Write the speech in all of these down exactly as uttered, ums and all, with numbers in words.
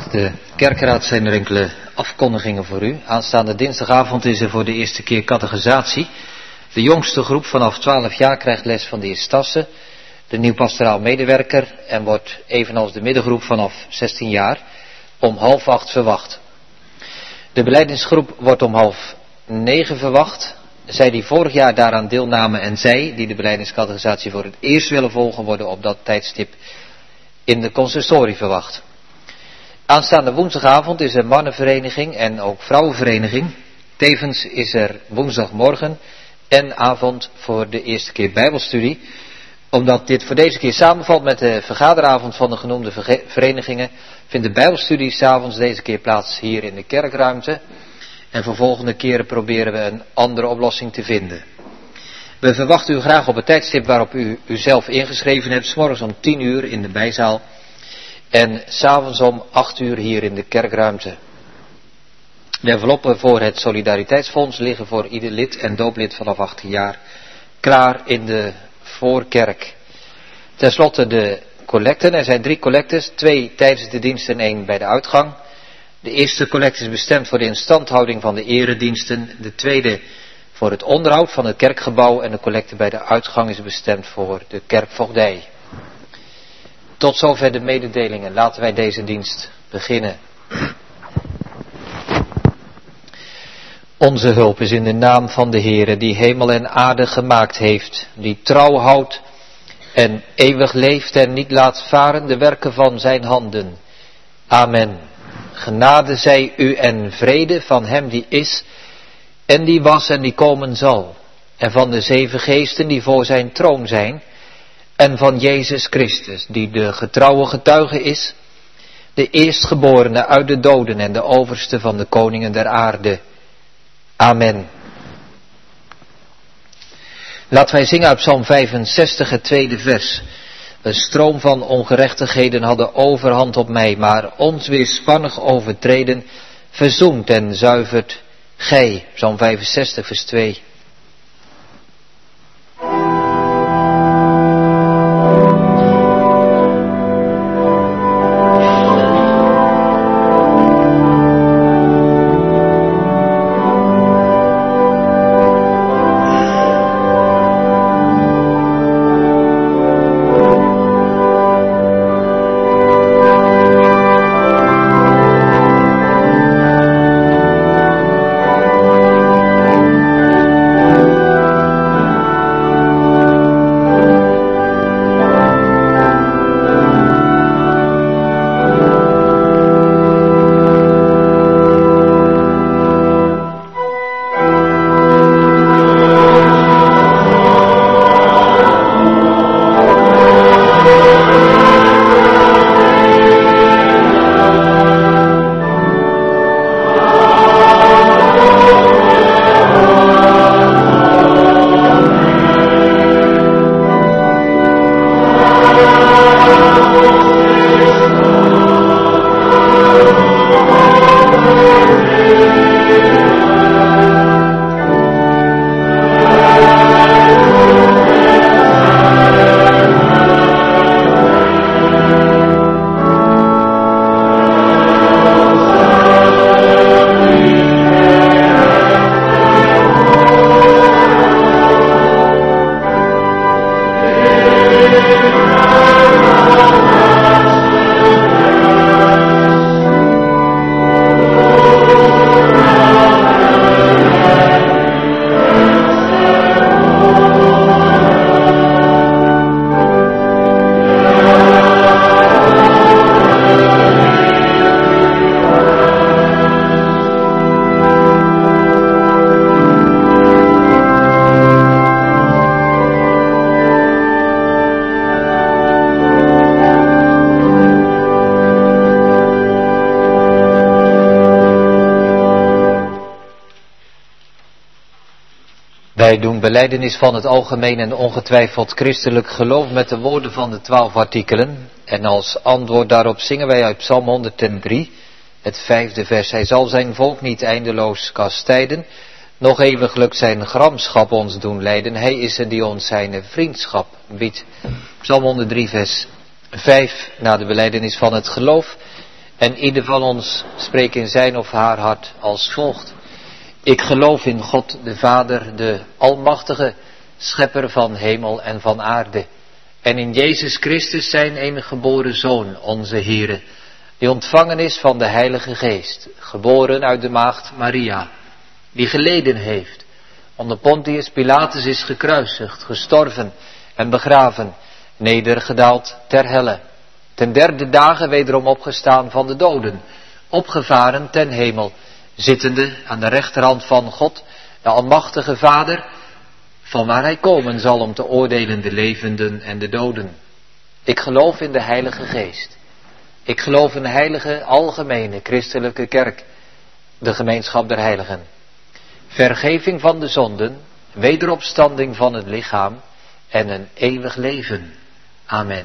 Geachte kerkraad, zijn er enkele afkondigingen voor u. Aanstaande dinsdagavond is er voor de eerste keer catechisatie. De jongste groep vanaf twaalf jaar krijgt les van de heer Stassen, de nieuw pastoraal medewerker, en wordt evenals de middengroep vanaf zestien jaar om half acht verwacht. De belijdenisgroep wordt om half negen verwacht. Zij die vorig jaar daaraan deelnamen en zij die de belijdeniscatechisatie voor het eerst willen volgen, worden op dat tijdstip in de consistorie verwacht. Aanstaande woensdagavond is er mannenvereniging en ook vrouwenvereniging. Tevens is er woensdagmorgen en avond voor de eerste keer bijbelstudie. Omdat dit voor deze keer samenvalt met de vergaderavond van de genoemde verenigingen, vindt de bijbelstudie 's avonds deze keer plaats hier in de kerkruimte. En voor volgende keren proberen we een andere oplossing te vinden. We verwachten u graag op het tijdstip waarop u uzelf ingeschreven hebt, 's morgens om tien uur in de bijzaal en 's avonds om acht uur hier in de kerkruimte. De enveloppen voor het Solidariteitsfonds liggen voor ieder lid en dooplid vanaf achttien jaar klaar in de voorkerk. Ten slotte de collecten. Er zijn drie collectes, twee tijdens de dienst en één bij de uitgang. De eerste collecte is bestemd voor de instandhouding van de erediensten. De tweede voor het onderhoud van het kerkgebouw. En de collecte bij de uitgang is bestemd voor de kerkvoogdij. Tot zover de mededelingen. Laten wij deze dienst beginnen. Onze hulp is in de naam van de Heere, die hemel en aarde gemaakt heeft, die trouw houdt en eeuwig leeft en niet laat varen de werken van zijn handen. Amen. Genade zij u en vrede van hem die is en die was en die komen zal, en van de zeven geesten die voor zijn troon zijn, en van Jezus Christus, die de getrouwe getuige is, de eerstgeborene uit de doden en de overste van de koningen der aarde. Amen. Laten wij zingen uit Psalm vijfenzestig, het tweede vers. Een stroom van ongerechtigheden hadden overhand op mij, maar ons weerspannig overtreden, verzoent en zuivert gij. Psalm vijfenzestig, vers twee. Wij doen belijdenis van het algemeen en ongetwijfeld christelijk geloof met de woorden van de twaalf artikelen. En als antwoord daarop zingen wij uit Psalm honderddrie, het vijfde vers. Hij zal zijn volk niet eindeloos kastijden, nog eeuwiglijk zijn gramschap ons doen lijden. Hij is er die ons zijn vriendschap biedt. Psalm honderddrie vers vijf, na de belijdenis van het geloof. En ieder van ons spreekt in zijn of haar hart als volgt. Ik geloof in God de Vader, de Almachtige, Schepper van hemel en van aarde. En in Jezus Christus zijn enige geboren Zoon, onze Heere, die ontvangen is van de Heilige Geest, geboren uit de maagd Maria, die geleden heeft, onder Pontius Pilatus is gekruisigd, gestorven en begraven, nedergedaald ter helle, ten derde dagen wederom opgestaan van de doden, opgevaren ten hemel, zittende aan de rechterhand van God, de Almachtige Vader, van waar hij komen zal om te oordelen de levenden en de doden. Ik geloof in de Heilige Geest. Ik geloof in de heilige, algemene, christelijke kerk, de gemeenschap der heiligen. Vergeving van de zonden, wederopstanding van het lichaam en een eeuwig leven. Amen.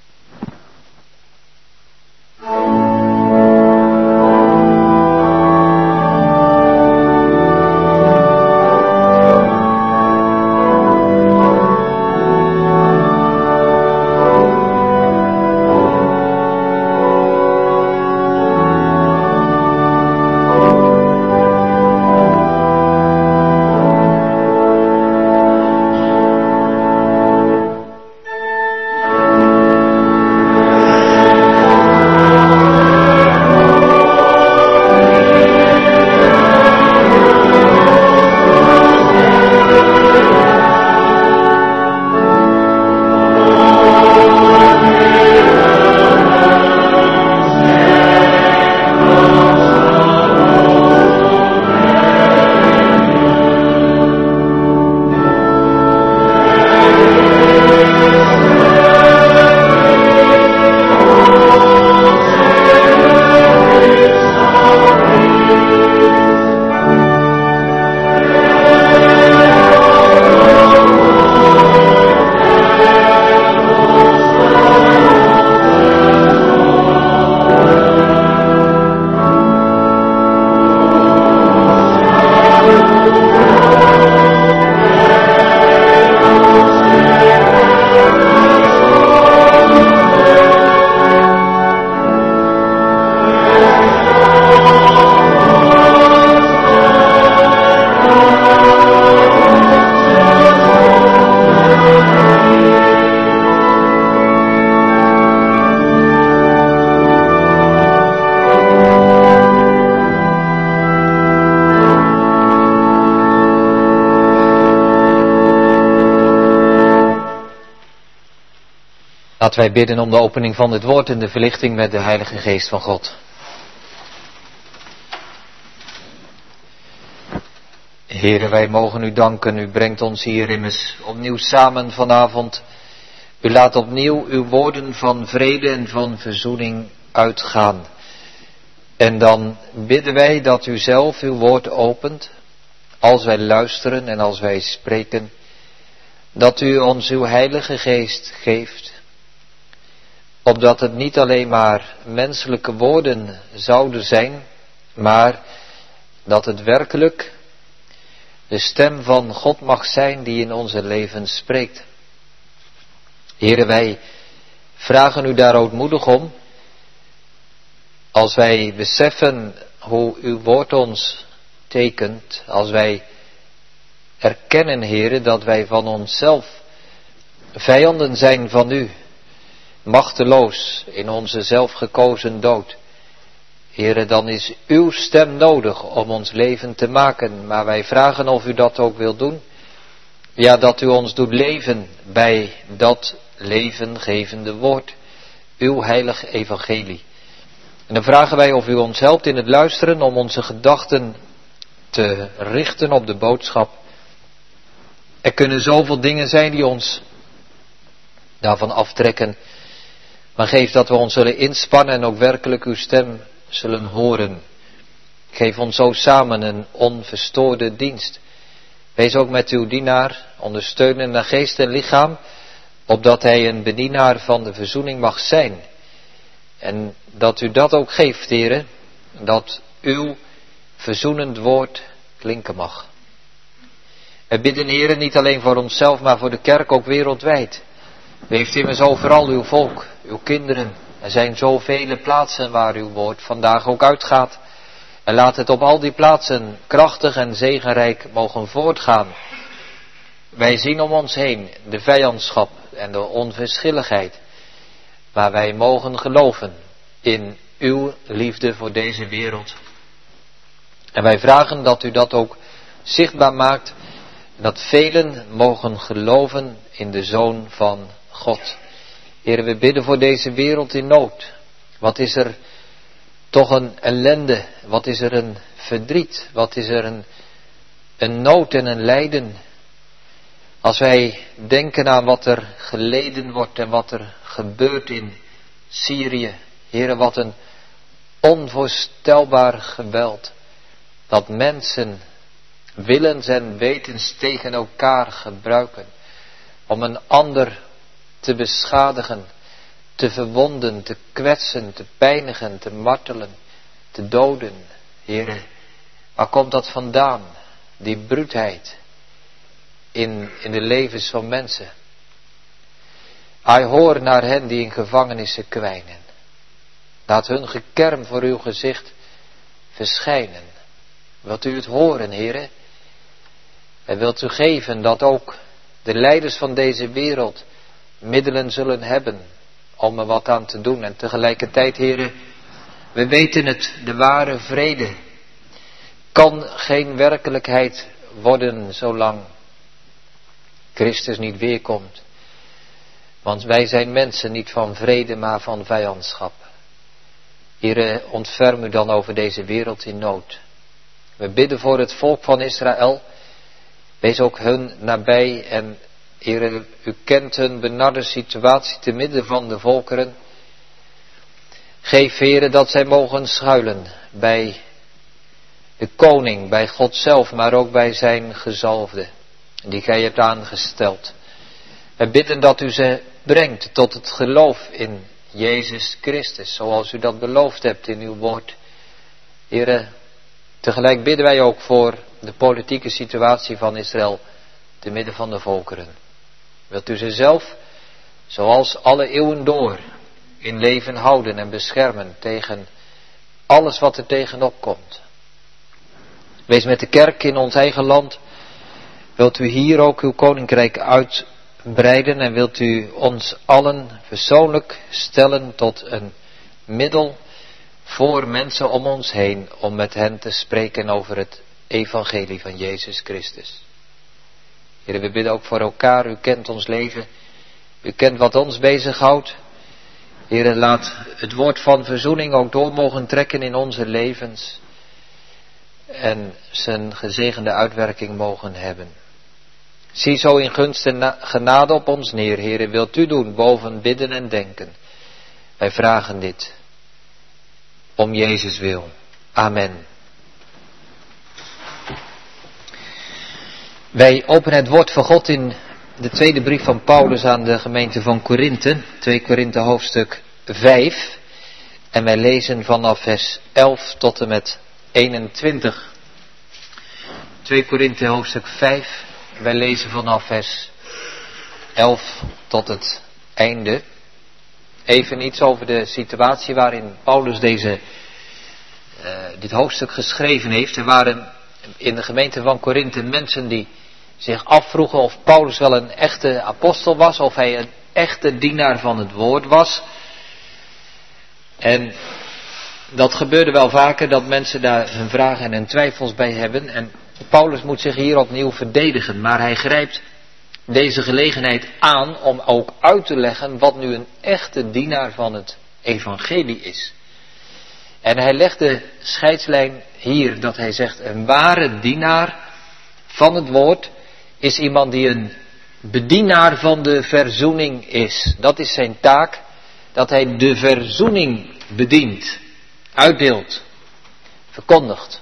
Laten wij bidden om de opening van het woord en de verlichting met de Heilige Geest van God. Heere, wij mogen u danken. U brengt ons hier immers opnieuw samen vanavond. U laat opnieuw uw woorden van vrede en van verzoening uitgaan. En dan bidden wij dat u zelf uw woord opent, als wij luisteren en als wij spreken, dat u ons uw Heilige Geest geeft, opdat het niet alleen maar menselijke woorden zouden zijn, maar dat het werkelijk de stem van God mag zijn die in onze leven spreekt. Heere, wij vragen u daar ootmoedig om, als wij beseffen hoe uw woord ons tekent, als wij erkennen, Heere, dat wij van onszelf vijanden zijn van u, machteloos in onze zelfgekozen dood. Heere, dan is uw stem nodig om ons leven te maken, maar wij vragen of u dat ook wilt doen. Ja, dat u ons doet leven bij dat levengevende woord, uw heilige evangelie. En dan vragen wij of u ons helpt in het luisteren om onze gedachten te richten op de boodschap. Er kunnen zoveel dingen zijn die ons daarvan aftrekken, maar geef dat we ons zullen inspannen en ook werkelijk uw stem zullen horen. Geef ons zo samen een onverstoorde dienst. Wees ook met uw dienaar, ondersteunen naar geest en lichaam, opdat hij een bedienaar van de verzoening mag zijn. En dat u dat ook geeft, Heere, dat uw verzoenend woord klinken mag. We bidden, Heere, niet alleen voor onszelf, maar voor de kerk ook wereldwijd. U heeft immers overal uw volk, uw kinderen, Er zijn zoveel plaatsen waar uw woord vandaag ook uitgaat. En laat het op al die plaatsen krachtig en zegenrijk mogen voortgaan. Wij zien om ons heen de vijandschap en de onverschilligheid. Maar wij mogen geloven in uw liefde voor deze wereld. En wij vragen dat u dat ook zichtbaar maakt. Dat velen mogen geloven in de Zoon van God. Heer, we bidden voor deze wereld in nood. Wat is er toch een ellende? Wat is er een verdriet? Wat is er een, een nood en een lijden? Als wij denken aan wat er geleden wordt en wat er gebeurt in Syrië. Heer, wat een onvoorstelbaar geweld. Dat mensen willens en wetens tegen elkaar gebruiken. Om een ander te beschadigen, te verwonden, te kwetsen, te pijnigen, te martelen, te doden. Heere, waar komt dat vandaan? Die bruutheid in, in de levens van mensen. Hij hoor naar hen die in gevangenissen kwijnen. Laat hun gekerm voor uw gezicht verschijnen. Wilt u het horen, Heere? En wilt u geven dat ook de leiders van deze wereld middelen zullen hebben om er wat aan te doen. En tegelijkertijd, Heere, we weten het, de ware vrede kan geen werkelijkheid worden zolang Christus niet weerkomt. Want wij zijn mensen niet van vrede, maar van vijandschap. Heere, ontferm u dan over deze wereld in nood. We bidden voor het volk van Israël. Wees ook hun nabij en Heere, u kent hun benarde situatie te midden van de volkeren. Geef, Heere, dat zij mogen schuilen bij de koning, bij God zelf, maar ook bij zijn gezalfde, die gij hebt aangesteld. We bidden dat u ze brengt tot het geloof in Jezus Christus, zoals u dat beloofd hebt in uw woord. Heere, tegelijk bidden wij ook voor de politieke situatie van Israël, te midden van de volkeren. Wilt u ze zelf, zoals alle eeuwen door, in leven houden en beschermen tegen alles wat er tegenop komt. Wees met de kerk in ons eigen land. Wilt u hier ook uw koninkrijk uitbreiden en wilt u ons allen persoonlijk stellen tot een middel voor mensen om ons heen, om met hen te spreken over het evangelie van Jezus Christus. Heer, we bidden ook voor elkaar, u kent ons leven, u kent wat ons bezighoudt. Heer, laat het woord van verzoening ook door mogen trekken in onze levens en zijn gezegende uitwerking mogen hebben. Zie zo in gunst en genade op ons neer, Heer, wilt u doen boven bidden en denken. Wij vragen dit om Jezus wil. Amen. Wij openen het woord van God in de tweede brief van Paulus aan de gemeente van Korinthe, twee Korinthe hoofdstuk vijf. En wij lezen vanaf vers elf tot en met eenentwintig. twee Korinthe hoofdstuk vijf, wij lezen vanaf vers elf tot het einde. Even iets over de situatie waarin Paulus deze, uh, dit hoofdstuk geschreven heeft. Er waren in de gemeente van Korinthe mensen die zich afvroegen of Paulus wel een echte apostel was, of hij een echte dienaar van het woord was. En dat gebeurde wel vaker, dat mensen daar hun vragen en hun twijfels bij hebben. En Paulus moet zich hier opnieuw verdedigen, maar hij grijpt deze gelegenheid aan om ook uit te leggen wat nu een echte dienaar van het evangelie is. En hij legt de scheidslijn hier, dat hij zegt, een ware dienaar van het woord is iemand die een bedienaar van de verzoening is. Dat is zijn taak, dat hij de verzoening bedient, uitdeelt, verkondigt.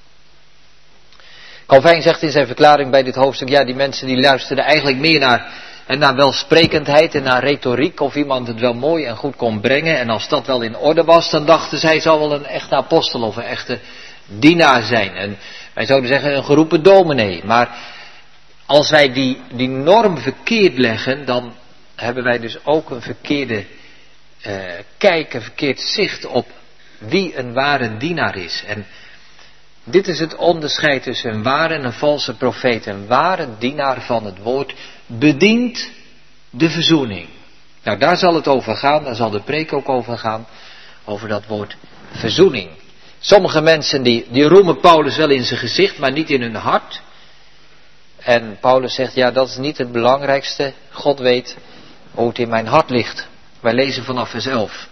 Calvijn zegt in zijn verklaring bij dit hoofdstuk, ja, die mensen die luisterden eigenlijk meer naar, en naar welsprekendheid en naar retoriek, of iemand het wel mooi en goed kon brengen. En als dat wel in orde was, dan dachten zij, zal wel een echte apostel of een echte dienaar zijn. En wij zouden zeggen een geroepen dominee. Maar als wij die, die norm verkeerd leggen, dan hebben wij dus ook een verkeerde uh, kijk, een verkeerd zicht op wie een ware dienaar is. En dit is het onderscheid tussen een ware en een valse profeet. Een ware dienaar van het woord bedient de verzoening. Nou, daar zal het over gaan, daar zal de preek ook over gaan, over dat woord verzoening. Sommige mensen die, die roemen Paulus wel in zijn gezicht, maar niet in hun hart. En Paulus zegt, ja, dat is niet het belangrijkste. God weet hoe het in mijn hart ligt. Wij lezen vanaf vers elf.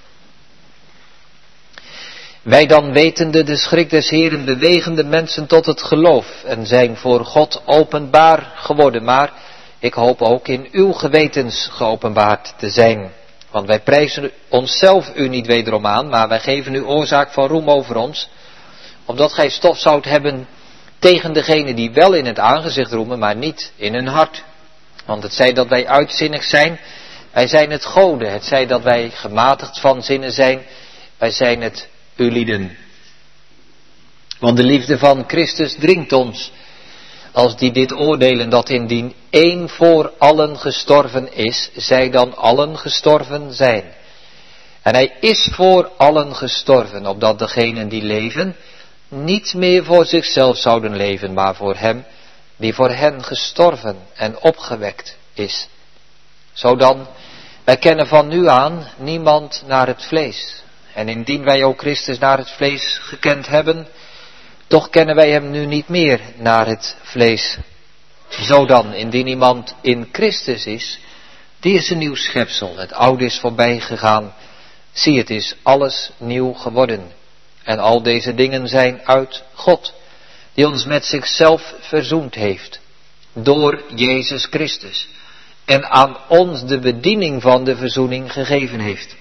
Wij dan wetende de schrik des Heeren bewegen de mensen tot het geloof en zijn voor God openbaar geworden. Maar ik hoop ook in uw gewetens geopenbaard te zijn. Want wij prijzen onszelf u niet wederom aan, maar wij geven u oorzaak van roem over ons. Opdat gij stof zoudt hebben tegen degenen die wel in het aangezicht roemen, maar niet in hun hart. Want het zij dat wij uitzinnig zijn, wij zijn het goden. Het zij dat wij gematigd van zinnen zijn, wij zijn het ulieden. Want de liefde van Christus dringt ons, als die dit oordelen, dat indien één voor allen gestorven is, zij dan allen gestorven zijn. En hij is voor allen gestorven, opdat degenen die leven, niet meer voor zichzelf zouden leven, maar voor hem, die voor hen gestorven en opgewekt is. Zodan, wij kennen van nu aan niemand naar het vlees. En indien wij ook Christus naar het vlees gekend hebben, toch kennen wij hem nu niet meer naar het vlees. Zodan, indien iemand in Christus is, die is een nieuw schepsel. Het oude is voorbij gegaan. Zie, het is alles nieuw geworden. En al deze dingen zijn uit God, die ons met zichzelf verzoend heeft, door Jezus Christus. En aan ons de bediening van de verzoening gegeven heeft.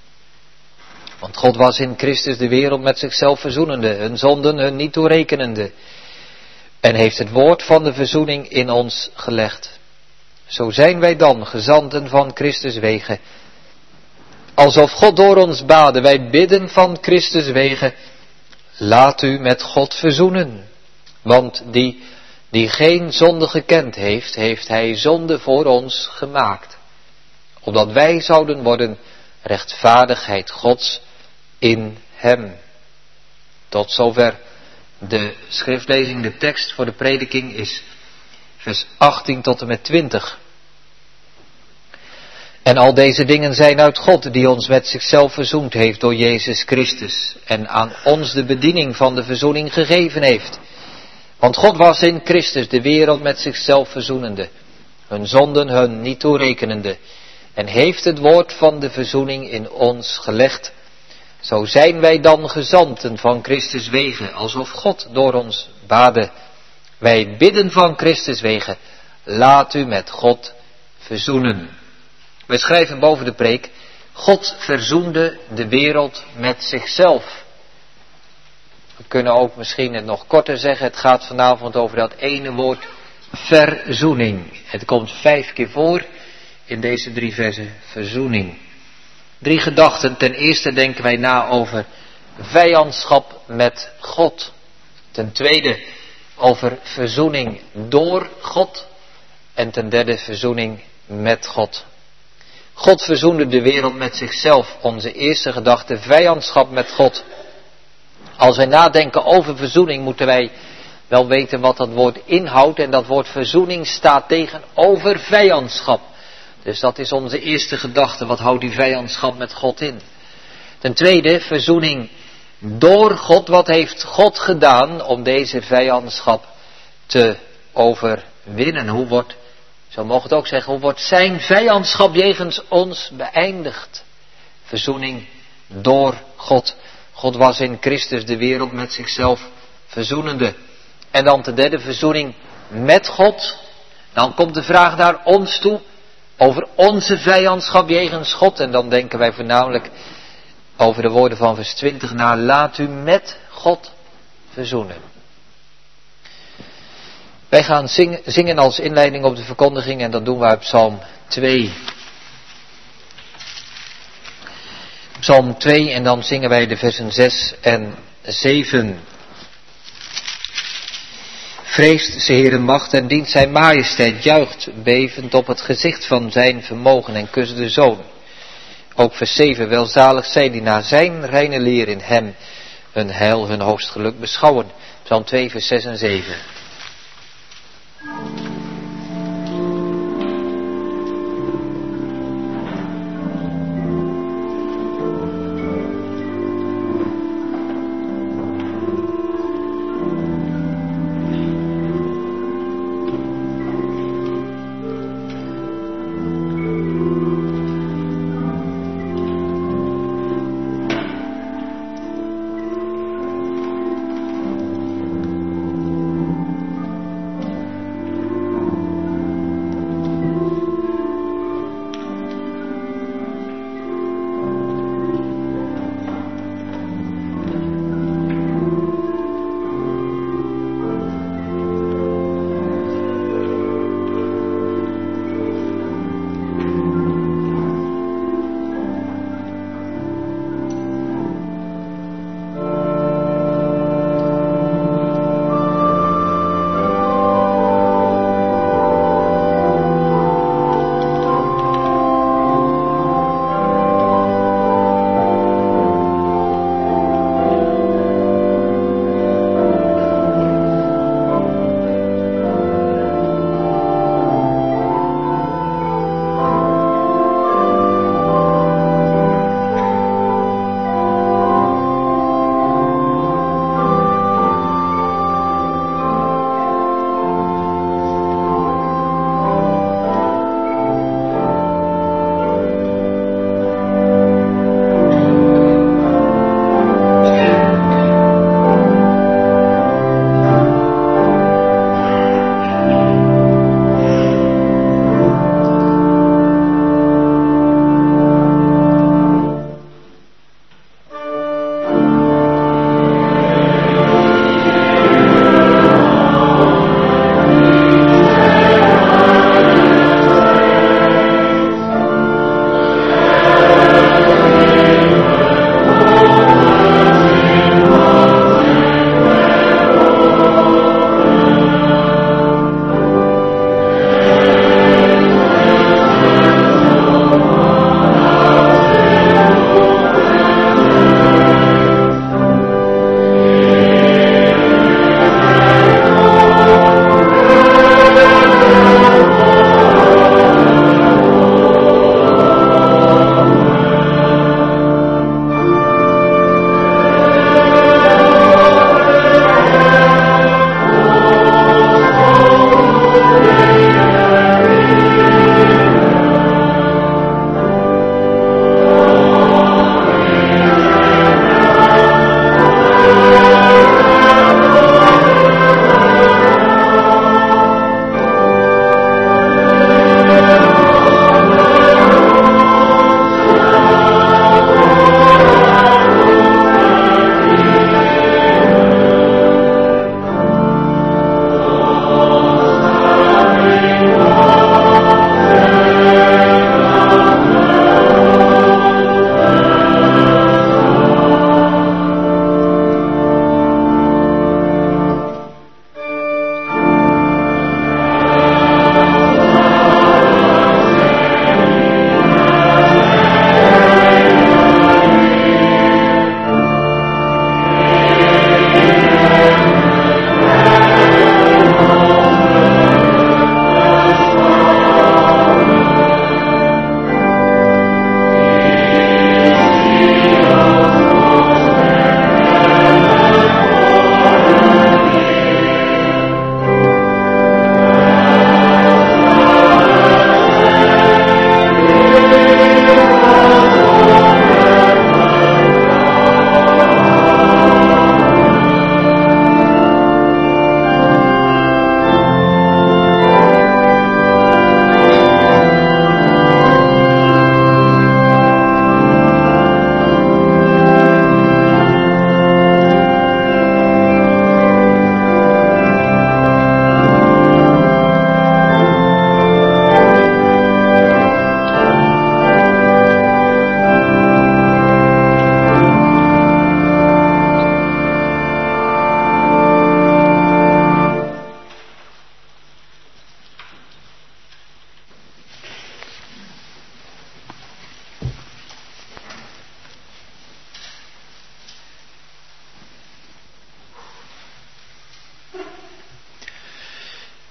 Want God was in Christus de wereld met zichzelf verzoenende, hun zonden hun niet toerekenende. En heeft het woord van de verzoening in ons gelegd. Zo zijn wij dan gezanten van Christus wege. Alsof God door ons bade, wij bidden van Christus wege. Laat u met God verzoenen. Want die, die geen zonde gekend heeft, heeft hij zonde voor ons gemaakt. Opdat wij zouden worden rechtvaardigheid Gods in hem. Tot zover de schriftlezing, de tekst voor de prediking is vers achttien tot en met twintig. En al deze dingen zijn uit God, die ons met zichzelf verzoend heeft door Jezus Christus. En aan ons de bediening van de verzoening gegeven heeft. Want God was in Christus de wereld met zichzelf verzoenende. Hun zonden hun niet toerekenende. En heeft het woord van de verzoening in ons gelegd. Zo zijn wij dan gezanten van Christus wege, alsof God door ons bade. Wij bidden van Christus wege, laat u met God verzoenen. Wij schrijven boven de preek, God verzoende de wereld met zichzelf. We kunnen ook misschien het nog korter zeggen, het gaat vanavond over dat ene woord verzoening. Het komt vijf keer voor in deze drie versen, verzoening. Drie gedachten. Ten eerste denken wij na over vijandschap met God. Ten tweede over verzoening door God. En ten derde verzoening met God. God verzoende de wereld met zichzelf. Onze eerste gedachte, vijandschap met God. Als wij nadenken over verzoening moeten wij wel weten wat dat woord inhoudt. En dat woord verzoening staat tegenover vijandschap. Dus dat is onze eerste gedachte. Wat houdt die vijandschap met God in? Ten tweede, verzoening door God. Wat heeft God gedaan om deze vijandschap te overwinnen? Hoe wordt, zo mogen het ook zeggen, hoe wordt zijn vijandschap jegens ons beëindigd? Verzoening door God. God was in Christus de wereld met zichzelf verzoenende. En dan ten derde, verzoening met God. Dan komt de vraag naar ons toe. Over onze vijandschap jegens God. En dan denken wij voornamelijk over de woorden van vers twintig na. Laat u met God verzoenen. Wij gaan zingen, zingen als inleiding op de verkondiging. En dat doen we uit Psalm twee. Psalm twee en dan zingen wij de versen zes en zeven. Vreest ze Heeren macht en dient zijn majesteit, juicht bevend op het gezicht van zijn vermogen en kust de zoon. Ook vers zeven, welzalig zij die naar zijn reine leer in hem hun heil, hun hoogst geluk beschouwen. Psalm twee, vers zes en zeven.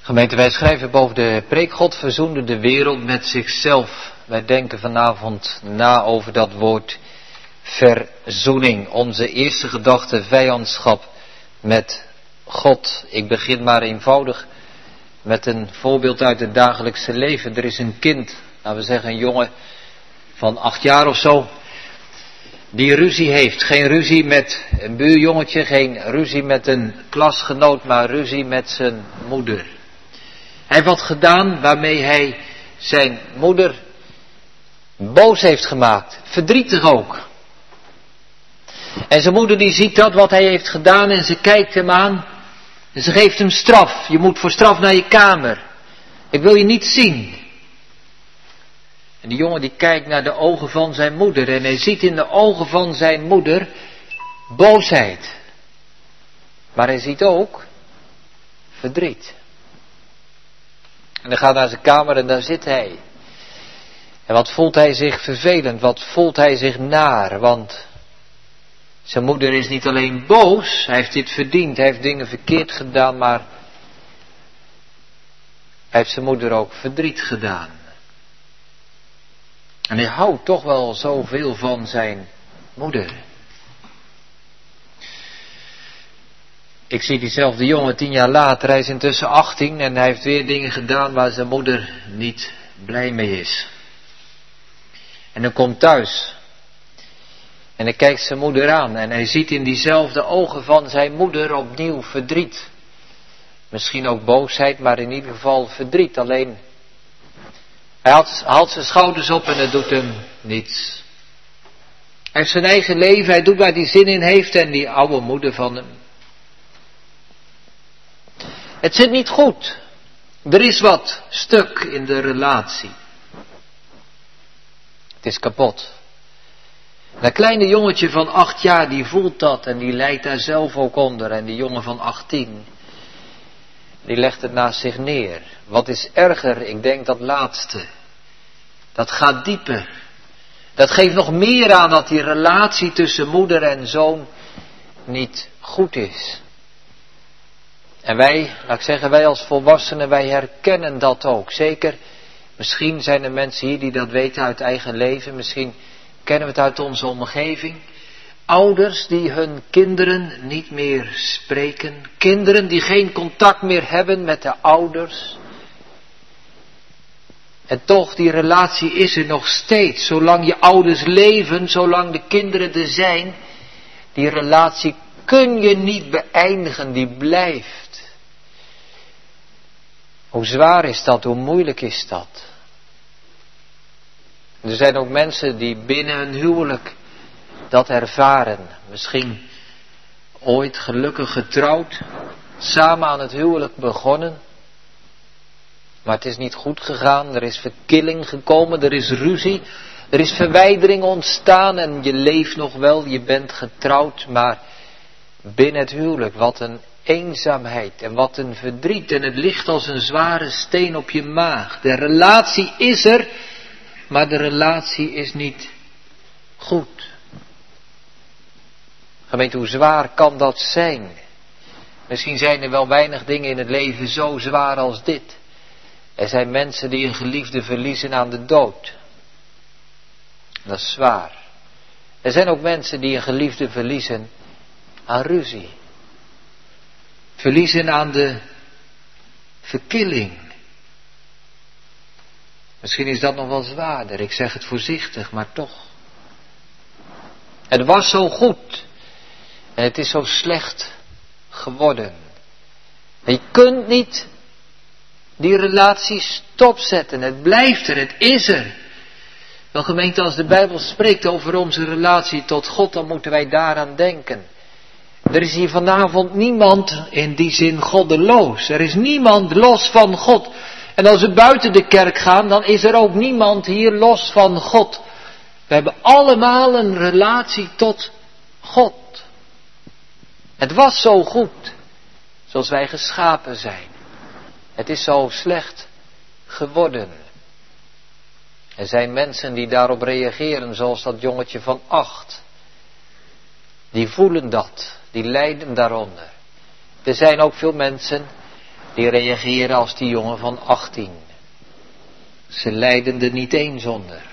Gemeente, wij schrijven boven de preek: God verzoende de wereld met zichzelf. Wij denken vanavond na over dat woord verzoening. Onze eerste gedachte, vijandschap met God. Ik begin maar eenvoudig met een voorbeeld uit het dagelijkse leven. Er is een kind, laten we zeggen een jongen van acht jaar of zo, die ruzie heeft. Geen ruzie met een buurjongetje, geen ruzie met een klasgenoot, maar ruzie met zijn moeder. Hij heeft wat gedaan waarmee hij zijn moeder boos heeft gemaakt. Verdrietig ook. En zijn moeder die ziet dat wat hij heeft gedaan en ze kijkt hem aan. En ze geeft hem straf. Je moet voor straf naar je kamer. Ik wil je niet zien. En die jongen die kijkt naar de ogen van zijn moeder. En hij ziet in de ogen van zijn moeder boosheid. Maar hij ziet ook verdriet. En dan gaat hij naar zijn kamer en daar zit hij. En wat voelt hij zich vervelend, wat voelt hij zich naar, want zijn moeder is niet alleen boos, hij heeft dit verdiend, hij heeft dingen verkeerd gedaan, maar hij heeft zijn moeder ook verdriet gedaan. En hij houdt toch wel zoveel van zijn moeder. Ik zie diezelfde jongen tien jaar later, hij is intussen achttien en hij heeft weer dingen gedaan waar zijn moeder niet blij mee is. En hij komt thuis. En hij kijkt zijn moeder aan en hij ziet in diezelfde ogen van zijn moeder opnieuw verdriet. Misschien ook boosheid, maar in ieder geval verdriet. Alleen, hij haalt, haalt zijn schouders op en het doet hem niets. Hij heeft zijn eigen leven, hij doet waar hij zin in heeft en die oude moeder van hem. Het zit niet goed. Er is wat stuk in de relatie. Het is kapot. Dat kleine jongetje van acht jaar, die voelt dat en die lijdt daar zelf ook onder. En die jongen van achttien, die legt het naast zich neer. Wat is erger? Ik denk dat laatste. Dat gaat dieper. Dat geeft nog meer aan dat die relatie tussen moeder en zoon niet goed is. En wij, laat ik zeggen, wij als volwassenen, wij herkennen dat ook. Zeker, misschien zijn er mensen hier die dat weten uit eigen leven. Misschien kennen we het uit onze omgeving. Ouders die hun kinderen niet meer spreken. Kinderen die geen contact meer hebben met de ouders. En toch, die relatie is er nog steeds. Zolang je ouders leven, zolang de kinderen er zijn. Die relatie kun je niet beëindigen, die blijft. Hoe zwaar is dat, hoe moeilijk is dat? Er zijn ook mensen die binnen hun huwelijk dat ervaren. Misschien ooit gelukkig getrouwd, samen aan het huwelijk begonnen. Maar het is niet goed gegaan, er is verkilling gekomen, er is ruzie, er is verwijdering ontstaan en je leeft nog wel, je bent getrouwd, maar binnen het huwelijk, wat een eenzaamheid en wat een verdriet en het ligt als een zware steen op je maag. De relatie is er, maar de relatie is niet goed. Gemeente, hoe zwaar kan dat zijn? Misschien zijn er wel weinig dingen in het leven zo zwaar als dit. Er zijn mensen die een geliefde verliezen aan de dood. Dat is zwaar. Er zijn ook mensen die een geliefde verliezen aan ruzie. Verliezen aan de verkilling. Misschien is dat nog wel zwaarder. Ik zeg het voorzichtig, maar toch. Het was zo goed. En het is zo slecht geworden. En je kunt niet die relatie stopzetten. Het blijft er, het is er. Wel gemeente, als de Bijbel spreekt over onze relatie tot God, dan moeten wij daaraan denken. Er is hier vanavond niemand in die zin goddeloos. Er is niemand los van God. En als we buiten de kerk gaan, dan is er ook niemand hier los van God. We hebben allemaal een relatie tot God. Het was zo goed, zoals wij geschapen zijn. Het is zo slecht geworden. Er zijn mensen die daarop reageren, zoals dat jongetje van acht. Die voelen dat, die lijden daaronder. Er zijn ook veel mensen die reageren als die jongen van achttien. Ze lijden er niet één zonder.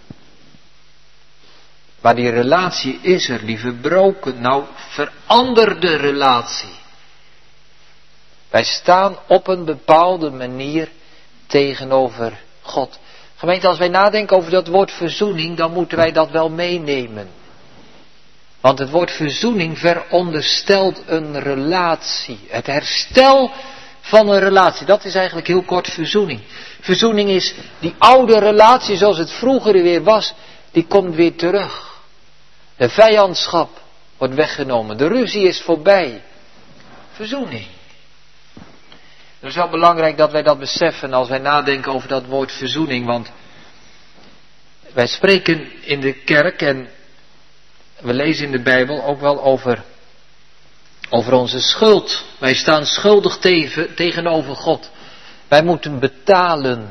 Maar die relatie is er, die verbroken, nou veranderde relatie. Wij staan op een bepaalde manier tegenover God. Gemeente, als wij nadenken over dat woord verzoening, dan moeten wij dat wel meenemen. Want het woord verzoening veronderstelt een relatie. Het herstel van een relatie, dat is eigenlijk heel kort verzoening. Verzoening is die oude relatie zoals het vroeger weer was, die komt weer terug. De vijandschap wordt weggenomen, de ruzie is voorbij. Verzoening. Het is wel belangrijk dat wij dat beseffen als wij nadenken over dat woord verzoening. Want wij spreken in de kerk en we lezen in de Bijbel ook wel over, over onze schuld. Wij staan schuldig tegen, tegenover God. Wij moeten betalen.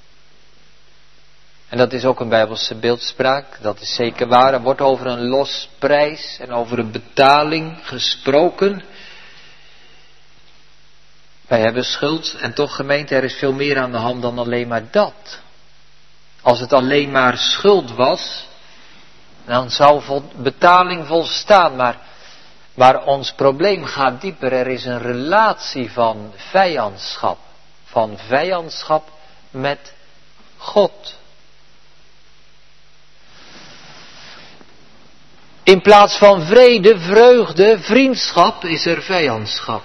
En dat is ook een Bijbelse beeldspraak, dat is zeker waar. Er wordt over een losprijs en over een betaling gesproken. Wij hebben schuld en toch gemeente, er is veel meer aan de hand dan alleen maar dat. Als het alleen maar schuld was, dan zou vol, betaling volstaan. Maar, maar ons probleem gaat dieper. Er is een relatie van vijandschap. Van vijandschap met God. In plaats van vrede, vreugde, vriendschap is er vijandschap.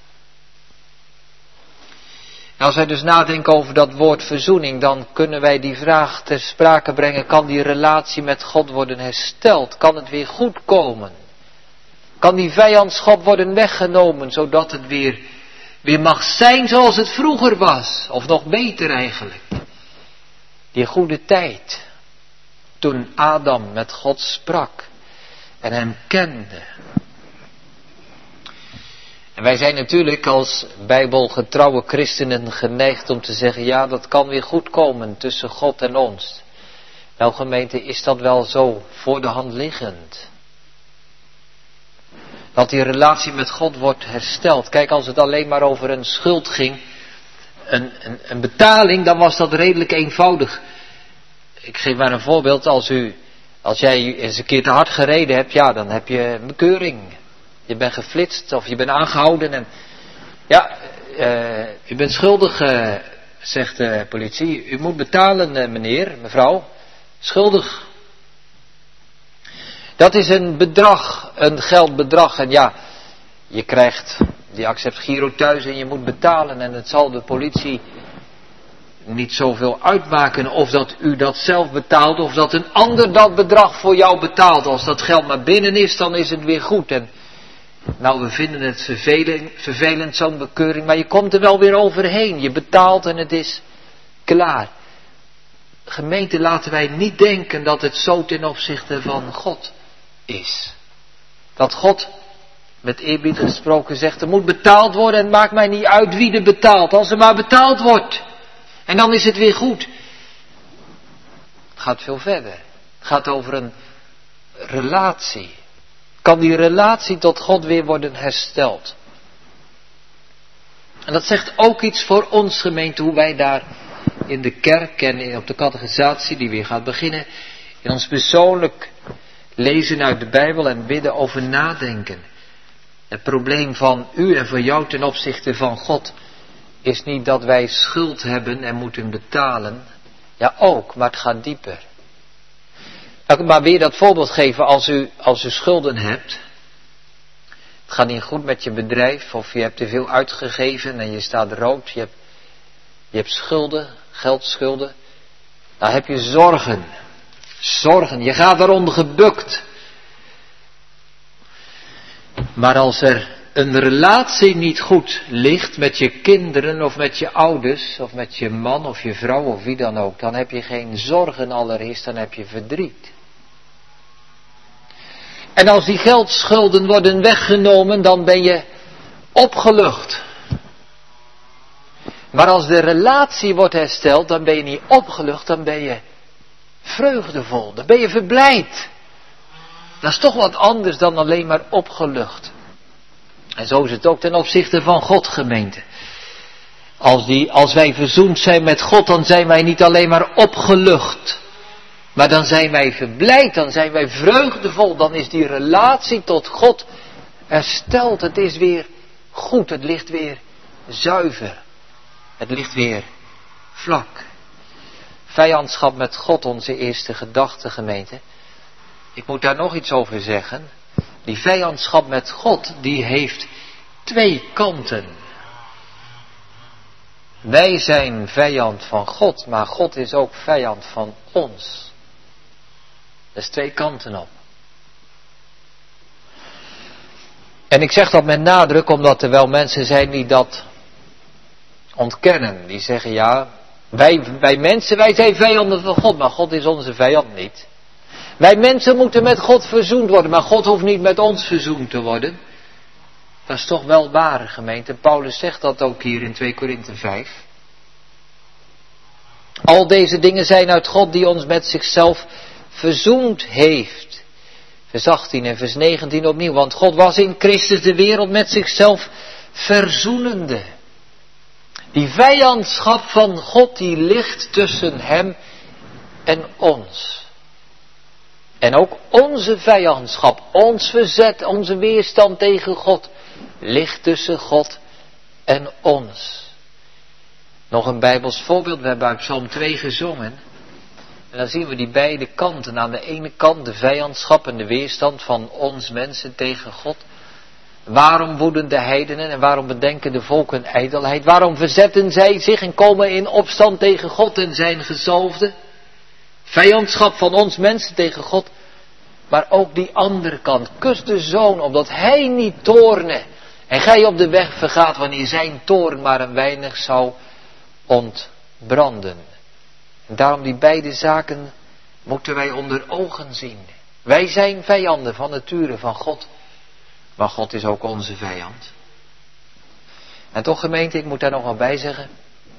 En als wij dus nadenken over dat woord verzoening, dan kunnen wij die vraag ter sprake brengen. Kan die relatie met God worden hersteld? Kan het weer goed komen? Kan die vijandschap worden weggenomen, zodat het weer, weer mag zijn zoals het vroeger was? Of nog beter eigenlijk. Die goede tijd, toen Adam met God sprak en hem kende. En wij zijn natuurlijk als bijbelgetrouwe christenen geneigd om te zeggen, ja, dat kan weer goed komen tussen God en ons. Nou gemeente, is dat wel zo voor de hand liggend? Dat die relatie met God wordt hersteld. Kijk, als het alleen maar over een schuld ging, een, een, een betaling, dan was dat redelijk eenvoudig. Ik geef maar een voorbeeld, als u, als jij eens een keer te hard gereden hebt, ja, dan heb je een bekeuring. Je bent geflitst of je bent aangehouden en ja, uh, u bent schuldig, uh, zegt de politie. U moet betalen, uh, meneer, mevrouw. Schuldig. Dat is een bedrag, een geldbedrag. En ja, je krijgt die accept Giro thuis en je moet betalen. En het zal de politie niet zoveel uitmaken of dat u dat zelf betaalt of dat een ander dat bedrag voor jou betaalt. Als dat geld maar binnen is, dan is het weer goed. En nou, we vinden het vervelend, vervelend zo'n bekeuring, maar je komt er wel weer overheen. Je betaalt en het is klaar. Gemeente, laten wij niet denken dat het zo ten opzichte van God is. Dat God, met eerbied gesproken, zegt, er moet betaald worden en het maakt mij niet uit wie er betaalt. Als er maar betaald wordt. En dan is het weer goed. Het gaat veel verder. Het gaat over een relatie. Kan die relatie tot God weer worden hersteld? En dat zegt ook iets voor ons gemeente, hoe wij daar in de kerk en op de catechisatie die weer gaat beginnen, in ons persoonlijk lezen uit de Bijbel en bidden over nadenken. Het probleem van u en van jou ten opzichte van God is niet dat wij schuld hebben en moeten betalen. Ja, ook, maar het gaat dieper. Laat ik maar weer dat voorbeeld geven, als u, als u schulden hebt. Het gaat niet goed met je bedrijf of je hebt te veel uitgegeven en je staat rood. Je hebt, je hebt schulden, geldschulden. Dan heb je zorgen. Zorgen, je gaat daaronder gebukt. Maar als er een relatie niet goed ligt met je kinderen of met je ouders of met je man of je vrouw of wie dan ook, dan heb je geen zorgen allereerst, dan heb je verdriet. En als die geldschulden worden weggenomen, dan ben je opgelucht. Maar als de relatie wordt hersteld, dan ben je niet opgelucht, dan ben je vreugdevol, dan ben je verblijd. Dat is toch wat anders dan alleen maar opgelucht. En zo is het ook ten opzichte van God, gemeente. Als, die, als wij verzoend zijn met God, dan zijn wij niet alleen maar opgelucht. Maar dan zijn wij verblijd, dan zijn wij vreugdevol. Dan is die relatie tot God hersteld. Het is weer goed, het ligt weer zuiver. Het ligt weer vlak. Vijandschap met God, onze eerste gedachte, gemeente. Ik moet daar nog iets over zeggen. Die vijandschap met God, die heeft twee kanten. Wij zijn vijand van God, maar God is ook vijand van ons. Er is twee kanten op. En ik zeg dat met nadruk omdat er wel mensen zijn die dat ontkennen. Die zeggen ja, wij, wij mensen, wij zijn vijanden van God, maar God is onze vijand niet. Wij mensen moeten met God verzoend worden, maar God hoeft niet met ons verzoend te worden. Dat is toch wel waar, gemeente. Paulus zegt dat ook hier in twee Korinthe vijf. Al deze dingen zijn uit God die ons met zichzelf verzoend heeft. Vers achttien en vers negentien opnieuw. Want God was in Christus de wereld met zichzelf verzoenende. Die vijandschap van God die ligt tussen hem en ons. En ook onze vijandschap, ons verzet, onze weerstand tegen God, ligt tussen God en ons. Nog een Bijbels voorbeeld, we hebben uit Psalm twee gezongen. En dan zien we die beide kanten. Aan de ene kant de vijandschap en de weerstand van ons mensen tegen God. Waarom woeden de heidenen en waarom bedenken de volken ijdelheid? Waarom verzetten zij zich en komen in opstand tegen God en zijn gezalfde? Vijandschap van ons mensen tegen God. Maar ook die andere kant. Kus de zoon, opdat hij niet toorne. En gij op de weg vergaat wanneer zijn toorn maar een weinig zou ontbranden. En daarom die beide zaken moeten wij onder ogen zien. Wij zijn vijanden van nature van God. Maar God is ook onze vijand. En toch gemeente, ik moet daar nog wel bij zeggen.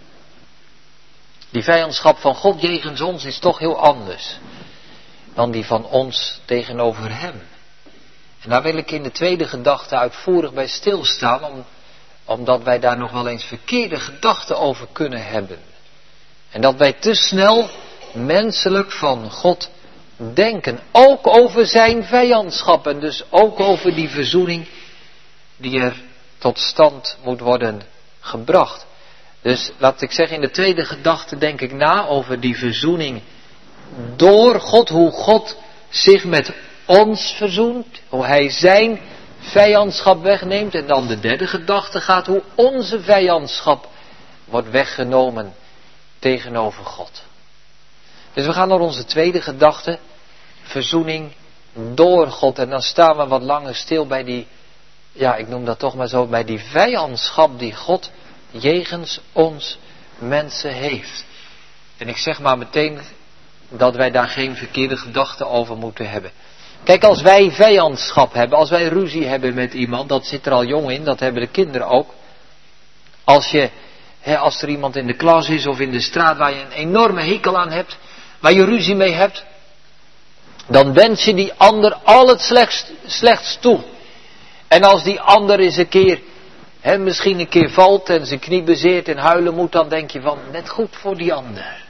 Die vijandschap van God jegens ons is toch heel anders dan die van ons tegenover hem. En daar wil ik in de tweede gedachte uitvoerig bij stilstaan, om, omdat wij daar nog wel eens verkeerde gedachten over kunnen hebben. En dat wij te snel menselijk van God denken, ook over zijn vijandschap en dus ook over die verzoening die er tot stand moet worden gebracht. Dus laat ik zeggen, in de tweede gedachte denk ik na over die verzoening door God, hoe God zich met ons verzoent, hoe hij zijn vijandschap wegneemt. En dan de derde gedachte gaat hoe onze vijandschap wordt weggenomen tegenover God. Dus we gaan naar onze tweede gedachte, verzoening door God. En dan staan we wat langer stil bij die, ja ik noem dat toch maar zo, bij die vijandschap die God jegens ons mensen heeft. En ik zeg maar meteen dat wij daar geen verkeerde gedachten over moeten hebben. Kijk, als wij vijandschap hebben, als wij ruzie hebben met iemand, dat zit er al jong in, dat hebben de kinderen ook. Als je, hè, als er iemand in de klas is of in de straat waar je een enorme hekel aan hebt, waar je ruzie mee hebt, dan wens je die ander al het slechtst, slechtst toe. En als die ander eens een keer, hè, misschien een keer valt en zijn knie bezeert en huilen moet, dan denk je van, net goed voor die ander.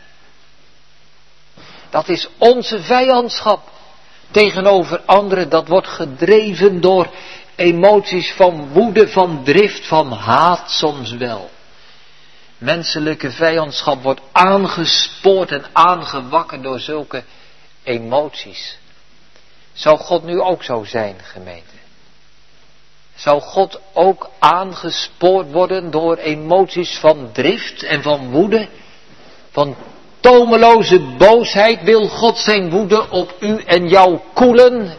Dat is onze vijandschap tegenover anderen. Dat wordt gedreven door emoties van woede, van drift, van haat soms wel. Menselijke vijandschap wordt aangespoord en aangewakkerd door zulke emoties. Zou God nu ook zo zijn, gemeente? Zou God ook aangespoord worden door emoties van drift en van woede, van tomeloze boosheid? Wil God zijn woede op u en jou koelen?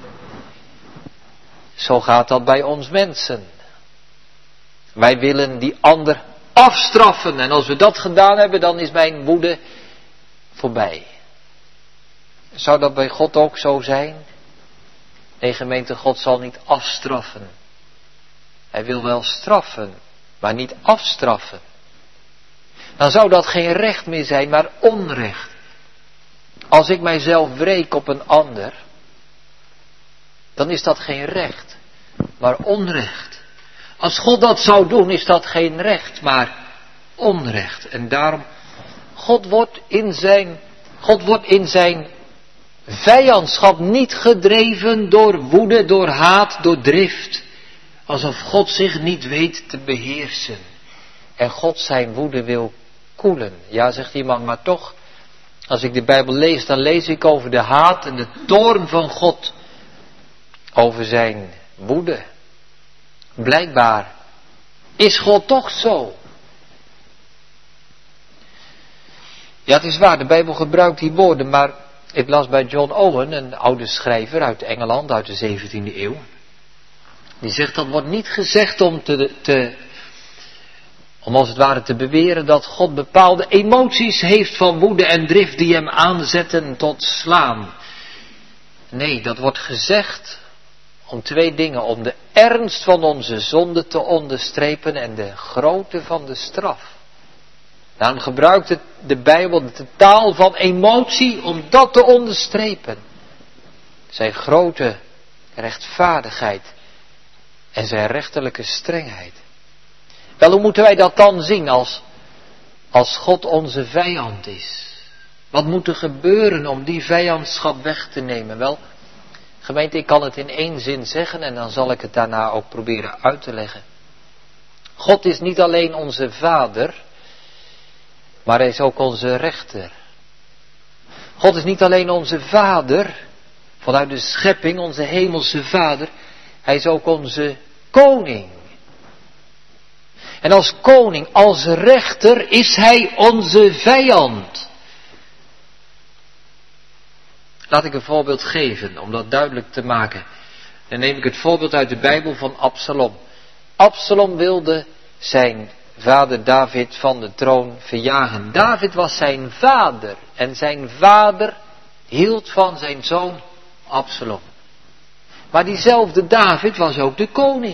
Zo gaat dat bij ons mensen. Wij willen die ander afstraffen. En als we dat gedaan hebben, dan is mijn woede voorbij. Zou dat bij God ook zo zijn? Nee, gemeente, God zal niet afstraffen. Hij wil wel straffen, maar niet afstraffen. Dan zou dat geen recht meer zijn, maar onrecht. Als ik mijzelf wreek op een ander, dan is dat geen recht, maar onrecht. Als God dat zou doen, is dat geen recht, maar onrecht. En daarom, God wordt in zijn, God wordt in zijn vijandschap niet gedreven door woede, door haat, door drift. Alsof God zich niet weet te beheersen. En God zijn woede wil koelen. Ja, zegt iemand, maar toch, als ik de Bijbel lees, dan lees ik over de haat en de toorn van God. Over zijn woede. Blijkbaar is God toch zo. Ja, het is waar, de Bijbel gebruikt die woorden, maar ik las bij John Owen, een oude schrijver uit Engeland, uit de zeventiende eeuw. Die zegt, dat wordt niet gezegd om te, te, om als het ware te beweren dat God bepaalde emoties heeft van woede en drift die hem aanzetten tot slaan. Nee, dat wordt gezegd om twee dingen, om de ernst van onze zonde te onderstrepen en de grootte van de straf. Daarom gebruikt het de Bijbel de taal van emotie om dat te onderstrepen. Zijn grote rechtvaardigheid en zijn rechterlijke strengheid. Wel, hoe moeten wij dat dan zien als, als God onze vijand is? Wat moet er gebeuren om die vijandschap weg te nemen? Wel, gemeente, ik kan het in één zin zeggen en dan zal ik het daarna ook proberen uit te leggen. God is niet alleen onze vader, maar hij is ook onze rechter. God is niet alleen onze vader, vanuit de schepping, onze hemelse vader, hij is ook onze koning. En als koning, als rechter, is hij onze vijand. Laat ik een voorbeeld geven, om dat duidelijk te maken. Dan neem ik het voorbeeld uit de Bijbel van Absalom. Absalom wilde zijn vader David van de troon verjagen. David was zijn vader en zijn vader hield van zijn zoon Absalom. Maar diezelfde David was ook de koning.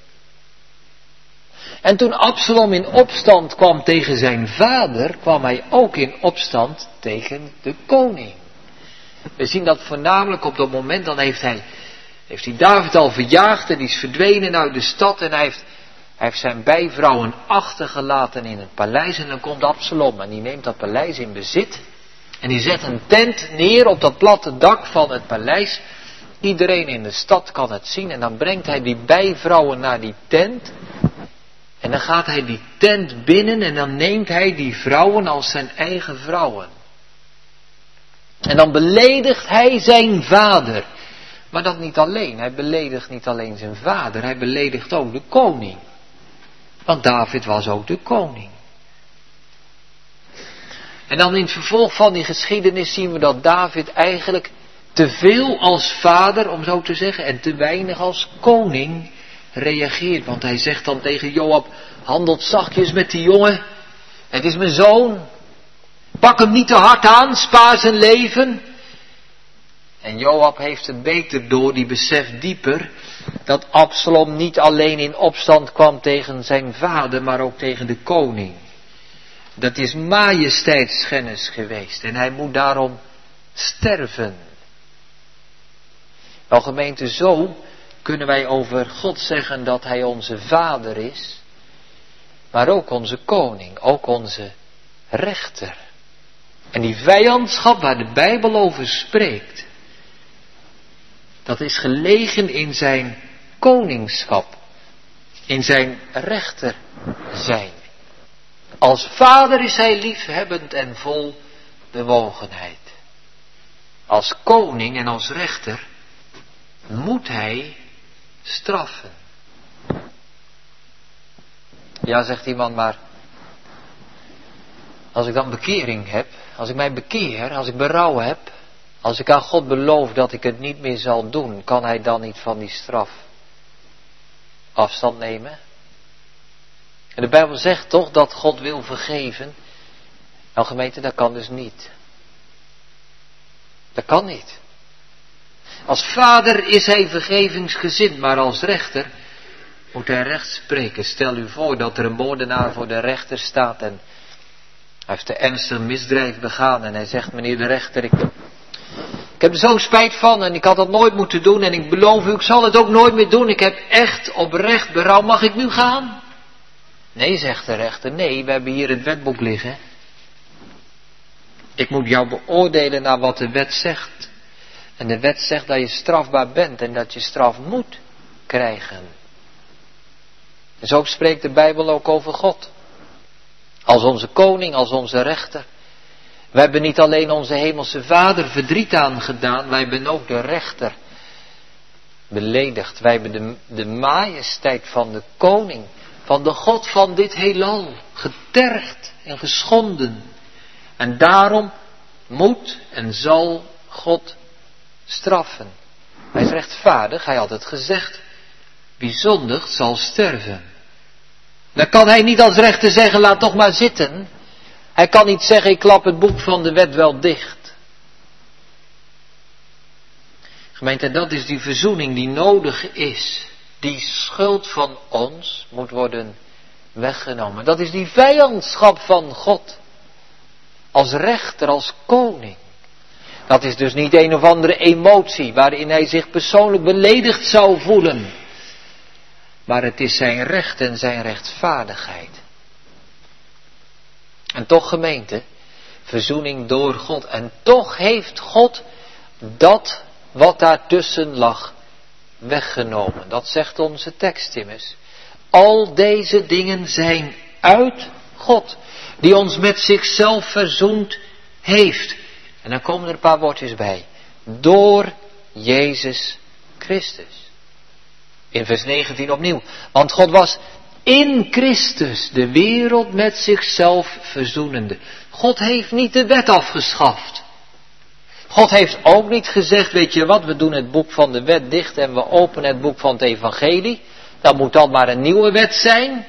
En toen Absalom in opstand kwam tegen zijn vader, kwam hij ook in opstand tegen de koning. We zien dat voornamelijk op dat moment, dan heeft hij, heeft hij David al verjaagd en die is verdwenen uit de stad en hij heeft, hij heeft zijn bijvrouwen achtergelaten in het paleis en dan komt Absalom en die neemt dat paleis in bezit en die zet een tent neer op dat platte dak van het paleis. Iedereen in de stad kan het zien en dan brengt hij die bijvrouwen naar die tent en dan gaat hij die tent binnen en dan neemt hij die vrouwen als zijn eigen vrouwen. En dan beledigt hij zijn vader. Maar dat niet alleen. Hij beledigt niet alleen zijn vader. Hij beledigt ook de koning. Want David was ook de koning. En dan in het vervolg van die geschiedenis zien we dat David eigenlijk te veel als vader, om zo te zeggen, en te weinig als koning reageert. Want hij zegt dan tegen Joab, handelt zachtjes met die jongen. Het is mijn zoon. Pak hem niet te hard aan, spaar zijn leven. En Joab heeft het beter door, die beseft dieper dat Absalom niet alleen in opstand kwam tegen zijn vader, maar ook tegen de koning. Dat is majesteitsschennis geweest en hij moet daarom sterven. Wel gemeente, zo kunnen wij over God zeggen dat hij onze vader is, maar ook onze koning, ook onze rechter. En die vijandschap waar de Bijbel over spreekt, dat is gelegen in zijn koningschap, in zijn rechter zijn. Als vader is hij liefhebbend en vol bewogenheid. Als koning en als rechter moet hij straffen. Ja, zegt iemand, maar als ik dan bekering heb, als ik mij bekeer, als ik berouw heb, als ik aan God beloof dat ik het niet meer zal doen, kan hij dan niet van die straf afstand nemen? En de Bijbel zegt toch dat God wil vergeven. Nou gemeente, dat kan dus niet. Dat kan niet. Als vader is hij vergevingsgezind, maar als rechter moet hij recht spreken. Stel u voor dat er een moordenaar voor de rechter staat en hij heeft een ernstig misdrijf begaan en hij zegt, meneer de rechter, ik, ik heb er zo'n spijt van en ik had dat nooit moeten doen en ik beloof u, ik zal het ook nooit meer doen. Ik heb echt oprecht berouw. Mag ik nu gaan? Nee, zegt de rechter, nee, we hebben hier het wetboek liggen. Ik moet jou beoordelen naar wat de wet zegt. En de wet zegt dat je strafbaar bent en dat je straf moet krijgen. En zo spreekt de Bijbel ook over God. Als onze koning, als onze rechter. We hebben niet alleen onze hemelse Vader verdriet aangedaan, wij hebben ook de rechter beledigd. Wij hebben de, de majesteit van de koning, van de God van dit heelal, getergd en geschonden. En daarom moet en zal God straffen. Hij is rechtvaardig, hij had het gezegd, wie zondigt zal sterven. Dan kan hij niet als rechter zeggen, laat toch maar zitten. Hij kan niet zeggen, ik klap het boek van de wet wel dicht. Gemeente, dat is die verzoening die nodig is. Die schuld van ons moet worden weggenomen. Dat is die vijandschap van God. Als rechter, als koning. Dat is dus niet een of andere emotie waarin hij zich persoonlijk beledigd zou voelen. Maar het is zijn recht en zijn rechtvaardigheid. En toch, gemeente, verzoening door God. En toch heeft God dat wat daartussen lag weggenomen. Dat zegt onze tekst immers. Al deze dingen zijn uit God, die ons met zichzelf verzoend heeft. En dan komen er een paar woordjes bij. Door Jezus Christus. In vers negentien opnieuw. Want God was in Christus de wereld met zichzelf verzoenende. God heeft niet de wet afgeschaft. God heeft ook niet gezegd, weet je wat, we doen het boek van de wet dicht en we openen het boek van het evangelie. Dan moet dat maar een nieuwe wet zijn.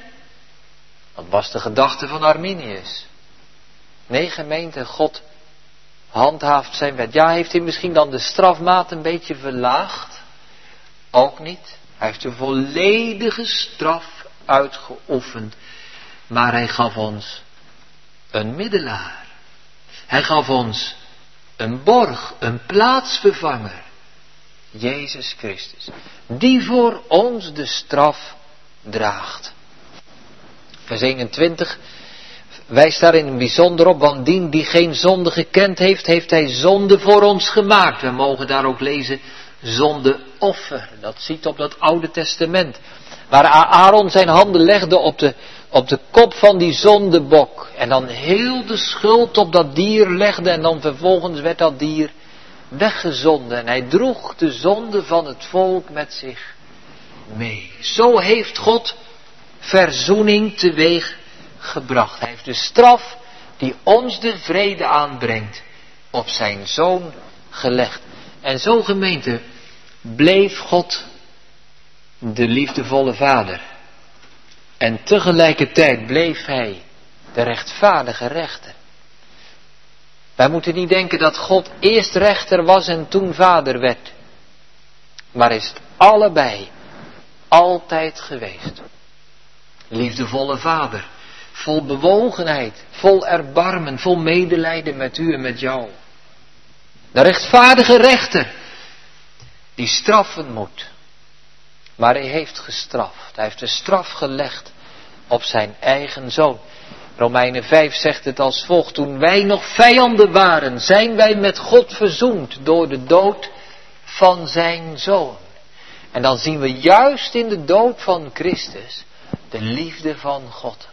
Dat was de gedachte van Arminius. Nee, gemeente, God handhaaft zijn wet. Ja, heeft hij misschien dan de strafmaat een beetje verlaagd? Ook niet. Hij heeft de volledige straf uitgeoefend. Maar hij gaf ons een middelaar. Hij gaf ons een borg, een plaatsvervanger. Jezus Christus. Die voor ons de straf draagt. Vers eenentwintig wijst daarin bijzonder op, want dien die geen zonde gekend heeft, heeft hij zonde voor ons gemaakt. We mogen daar ook lezen, zondeoffer. Dat ziet op dat Oude Testament. Waar Aaron zijn handen legde op de, op de kop van die zondebok. En dan heel de schuld op dat dier legde en dan vervolgens werd dat dier weggezonden. En hij droeg de zonde van het volk met zich mee. Zo heeft God verzoening teweeg gebracht. Hij heeft de straf die ons de vrede aanbrengt op zijn zoon gelegd. En zo, gemeente, bleef God de liefdevolle vader. En tegelijkertijd bleef hij de rechtvaardige rechter. Wij moeten niet denken dat God eerst rechter was en toen vader werd. Maar is het allebei altijd geweest. Liefdevolle vader, vol bewogenheid, vol erbarmen, vol medelijden met u en met jou. De rechtvaardige rechter, die straffen moet. Maar hij heeft gestraft. Hij heeft de straf gelegd op zijn eigen zoon. Romeinen vijf zegt het als volgt. Toen wij nog vijanden waren, zijn wij met God verzoend door de dood van zijn zoon. En dan zien we juist in de dood van Christus de liefde van God.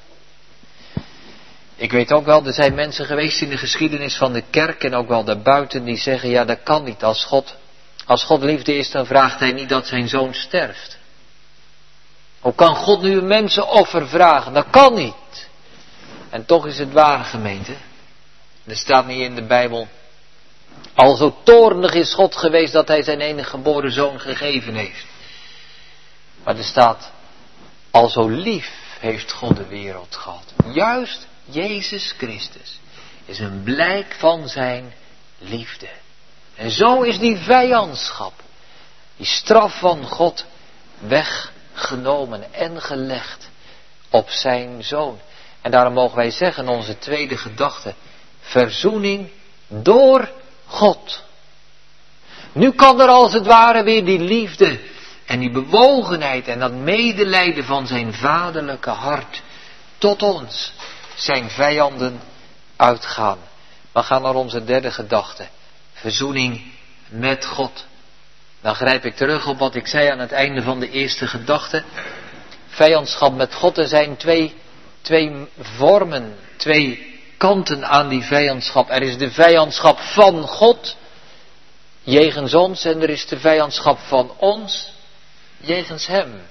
Ik weet ook wel, er zijn mensen geweest in de geschiedenis van de kerk en ook wel daarbuiten die zeggen, ja, dat kan niet. Als God, als God liefde is, dan vraagt hij niet dat zijn zoon sterft. Hoe kan God nu een mensenoffer vragen? Dat kan niet. En toch is het waar, gemeente. Er staat niet in de Bijbel, al zo toornig is God geweest dat hij zijn enige geboren zoon gegeven heeft. Maar er staat, al zo lief heeft God de wereld gehad. Juist Jezus Christus is een blijk van zijn liefde. En zo is die vijandschap, die straf van God weggenomen en gelegd op zijn zoon. En daarom mogen wij zeggen, onze tweede gedachte, verzoening door God. Nu kan er als het ware weer die liefde en die bewogenheid en dat medelijden van zijn vaderlijke hart tot ons zijn vijanden uitgaan. We gaan naar onze derde gedachte. Verzoening met God. Dan grijp ik terug op wat ik zei aan het einde van de eerste gedachte. Vijandschap met God. Er zijn twee, twee vormen, twee kanten aan die vijandschap. Er is de vijandschap van God jegens ons en er is de vijandschap van ons jegens hem.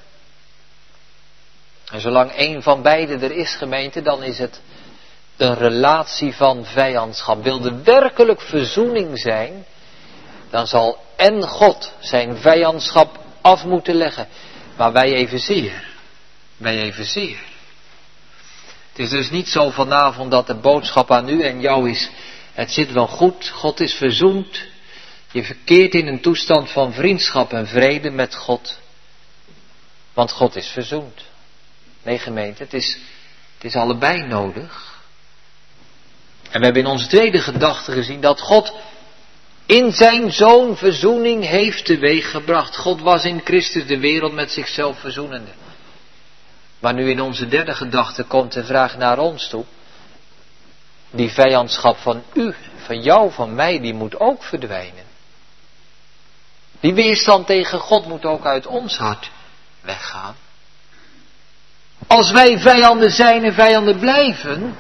En zolang één van beide er is, gemeente, dan is het een relatie van vijandschap. Wil er werkelijk verzoening zijn, dan zal en God zijn vijandschap af moeten leggen. Maar wij evenzeer. Wij evenzeer. Het is dus niet zo vanavond dat de boodschap aan u en jou is: het zit wel goed, God is verzoend. Je verkeert in een toestand van vriendschap en vrede met God. Want God is verzoend. Nee, gemeente, het is, het is allebei nodig. En we hebben in onze tweede gedachte gezien dat God in zijn Zoon verzoening heeft teweeggebracht. God was in Christus de wereld met zichzelf verzoenende. Maar nu in onze derde gedachte komt de vraag naar ons toe. Die vijandschap van u, van jou, van mij, die moet ook verdwijnen. Die weerstand tegen God moet ook uit ons hart weggaan. Als wij vijanden zijn en vijanden blijven,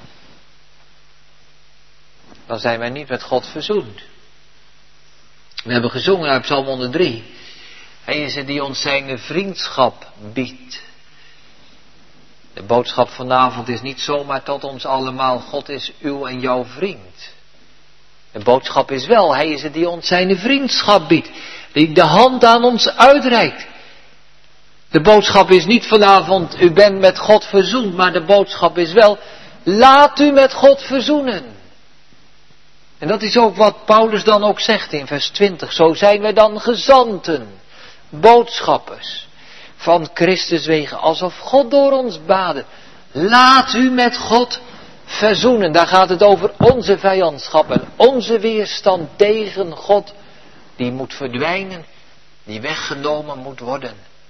dan zijn wij niet met God verzoend. We hebben gezongen uit Psalm honderddrie. Hij is het die ons zijn vriendschap biedt. De boodschap vanavond is niet zomaar tot ons allemaal: God is uw en jouw vriend. De boodschap is wel: hij is het die ons zijn vriendschap biedt. Die de hand aan ons uitreikt. De boodschap is niet vanavond: u bent met God verzoend. Maar de boodschap is wel: laat u met God verzoenen. En dat is ook wat Paulus dan ook zegt in vers twintig. Zo zijn wij dan gezanten, boodschappers van Christus wegen, alsof God door ons baden. Laat u met God verzoenen. Daar gaat het over onze vijandschap en onze weerstand tegen God. Die moet verdwijnen, die weggenomen moet worden.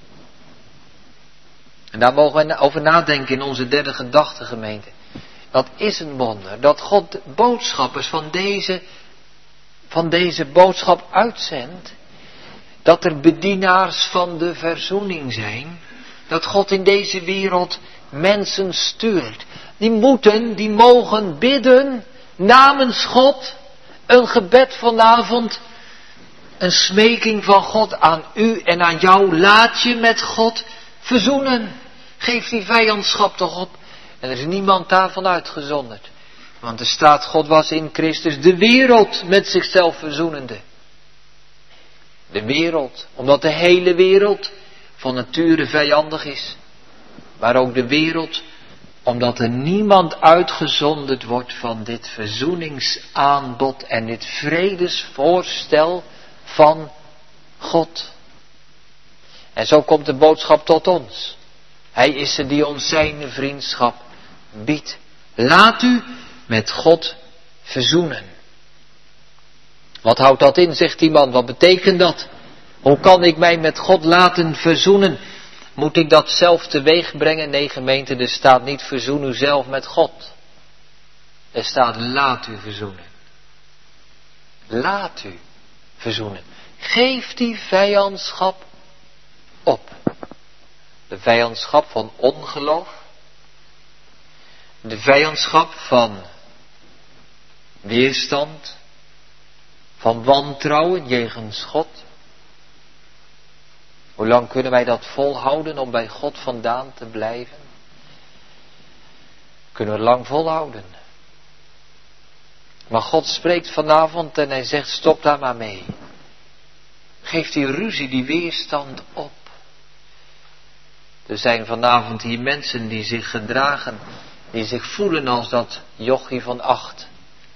En daar mogen we over nadenken in onze derde gedachte, gemeente. Dat is een wonder, dat God boodschappers van deze, van deze boodschap uitzendt. Dat er bedienaars van de verzoening zijn. Dat God in deze wereld mensen stuurt. Die moeten, die mogen bidden namens God. Een gebed vanavond. Een smeking van God aan u en aan jou. Laat je met God verzoenen. Geef die vijandschap toch op. En er is niemand daarvan uitgezonderd. Want er staat: God was in Christus de wereld met zichzelf verzoenende. De wereld, omdat de hele wereld van nature vijandig is. Maar ook de wereld, omdat er niemand uitgezonderd wordt van dit verzoeningsaanbod en dit vredesvoorstel van God. En zo komt de boodschap tot ons. Hij is er die ons zijn vriendschap biedt. Laat u met God verzoenen. Wat houdt dat in, zegt die man? Wat betekent dat? Hoe kan ik mij met God laten verzoenen? Moet ik dat zelf teweeg brengen? Nee, gemeente, er staat niet: verzoen u zelf met God. Er staat: laat u verzoenen. Laat u verzoenen. Geef die vijandschap op. De vijandschap van ongeloof. De vijandschap van weerstand. Van wantrouwen jegens God. Hoe lang kunnen wij dat volhouden om bij God vandaan te blijven? Kunnen we lang volhouden. Maar God spreekt vanavond en hij zegt: stop daar maar mee. Geef die ruzie, die weerstand op. Er zijn vanavond hier mensen die zich gedragen, die zich voelen als dat jochie van acht.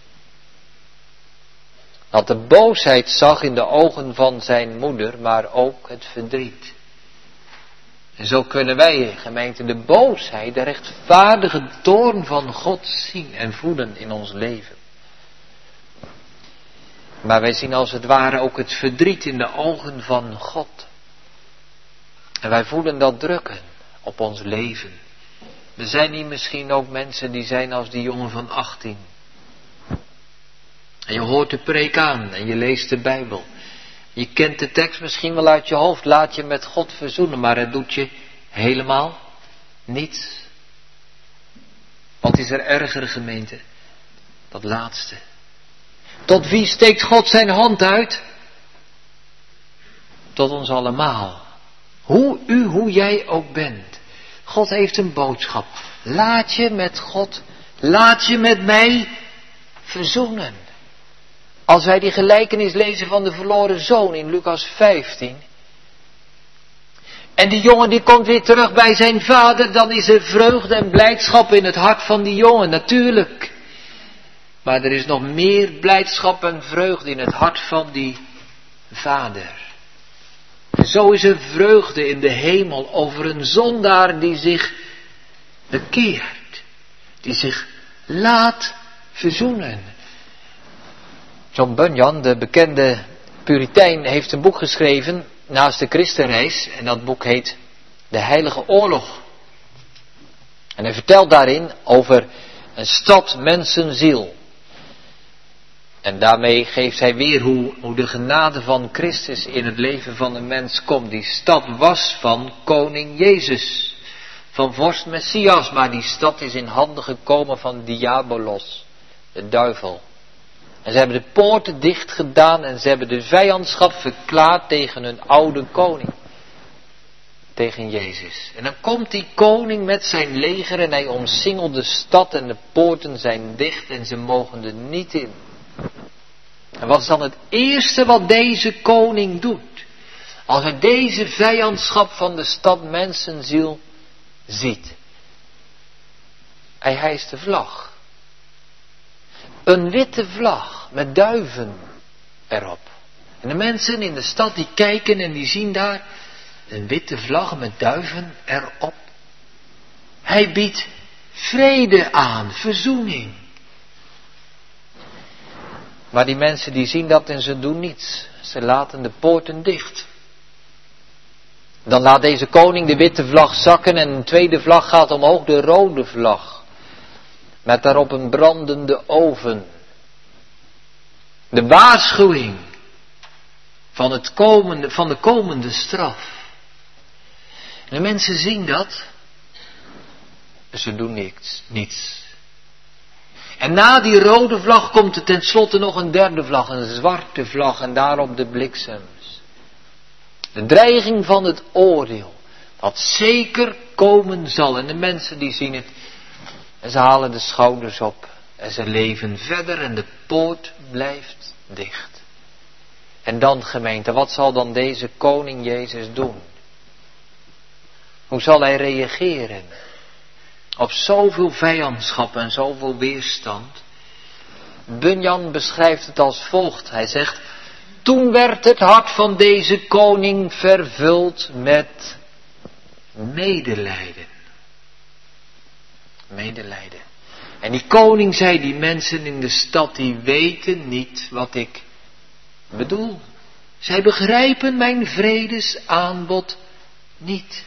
Dat de boosheid zag in de ogen van zijn moeder, maar ook het verdriet. En zo kunnen wij, gemeente, de boosheid, de rechtvaardige toorn van God zien en voelen in ons leven. Maar wij zien als het ware ook het verdriet in de ogen van God. En wij voelen dat drukken op ons leven. Er zijn hier misschien ook mensen die zijn als die jongen van achttien. En je hoort de preek aan en je leest de Bijbel. Je kent de tekst misschien wel uit je hoofd. Laat je met God verzoenen, maar het doet je helemaal niets. Wat is er erger, gemeente? Dat laatste. Tot wie steekt God zijn hand uit? Tot ons allemaal. Hoe u, hoe jij ook bent. God heeft een boodschap. Laat je met God, laat je met mij verzoenen. Als wij die gelijkenis lezen van de verloren zoon in Lucas vijftien. En die jongen die komt weer terug bij zijn vader, dan is er vreugde en blijdschap in het hart van die jongen, natuurlijk. Maar er is nog meer blijdschap en vreugde in het hart van die vader. En zo is er vreugde in de hemel over een zondaar die zich bekeert. Die zich laat verzoenen. John Bunyan, de bekende Puritein, heeft een boek geschreven naast de Christenreis. En dat boek heet De Heilige Oorlog. En hij vertelt daarin over een stad mensenziel. En daarmee geeft hij weer hoe, hoe de genade van Christus in het leven van een mens komt. Die stad was van koning Jezus, van vorst Messias, maar die stad is in handen gekomen van Diabolos, de duivel. En ze hebben de poorten dicht gedaan en ze hebben de vijandschap verklaard tegen hun oude koning. Tegen Jezus. En dan komt die koning met zijn leger en hij omsingelt de stad en de poorten zijn dicht en ze mogen er niet in. En wat is dan het eerste wat deze koning doet? Als hij deze vijandschap van de stad mensenziel ziet. Hij hijst de vlag. Een witte vlag met duiven erop. En de mensen in de stad die kijken en die zien daar een witte vlag met duiven erop. Hij biedt vrede aan, verzoening. Maar die mensen die zien dat en ze doen niets. Ze laten de poorten dicht. Dan laat deze koning de witte vlag zakken en een tweede vlag gaat omhoog, de rode vlag. Met daarop een brandende oven. De waarschuwing van, het komende, van de komende straf. En de mensen zien dat. Ze doen niets. niets. En na die rode vlag komt er tenslotte nog een derde vlag. Een zwarte vlag en daarop de bliksems. De dreiging van het oordeel. Dat zeker komen zal. En de mensen die zien het. En ze halen de schouders op. En ze leven verder en de poort blijft dicht. En dan, gemeente, wat zal dan deze koning Jezus doen? Hoe zal hij reageren? Op zoveel vijandschap en zoveel weerstand. Bunyan beschrijft het als volgt. Hij zegt, toen werd het hart van deze koning vervuld met medelijden. Medelijden. En die koning zei, die mensen in de stad, die weten niet wat ik bedoel. Zij begrijpen mijn vredesaanbod niet.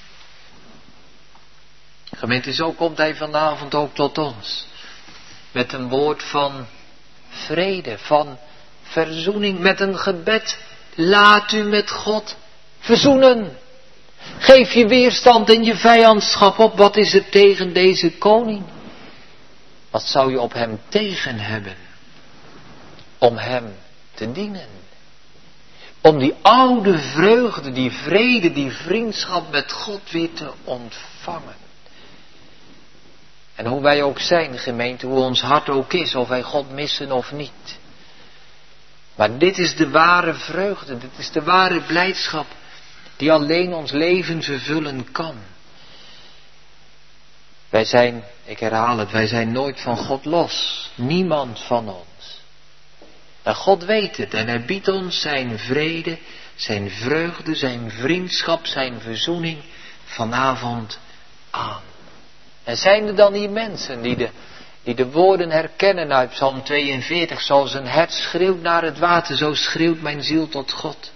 Gemeente, zo komt hij vanavond ook tot ons. Met een woord van vrede, van verzoening, met een gebed. Laat u met God verzoenen. Geef je weerstand en je vijandschap op. Wat is er tegen deze koning? Wat zou je op hem tegen hebben? Om hem te dienen. Om die oude vreugde, die vrede, die vriendschap met God weer te ontvangen. En hoe wij ook zijn, gemeente, hoe ons hart ook is, of wij God missen of niet. Maar dit is de ware vreugde, dit is de ware blijdschap, die alleen ons leven vervullen kan. Wij zijn, ik herhaal het, wij zijn nooit van God los. Niemand van ons. En God weet het en hij biedt ons zijn vrede, zijn vreugde, zijn vriendschap, zijn verzoening vanavond aan. En zijn er dan hier mensen die de, die de woorden herkennen uit Psalm tweeënveertig, zoals een hert schreeuwt naar het water, zo schreeuwt mijn ziel tot God.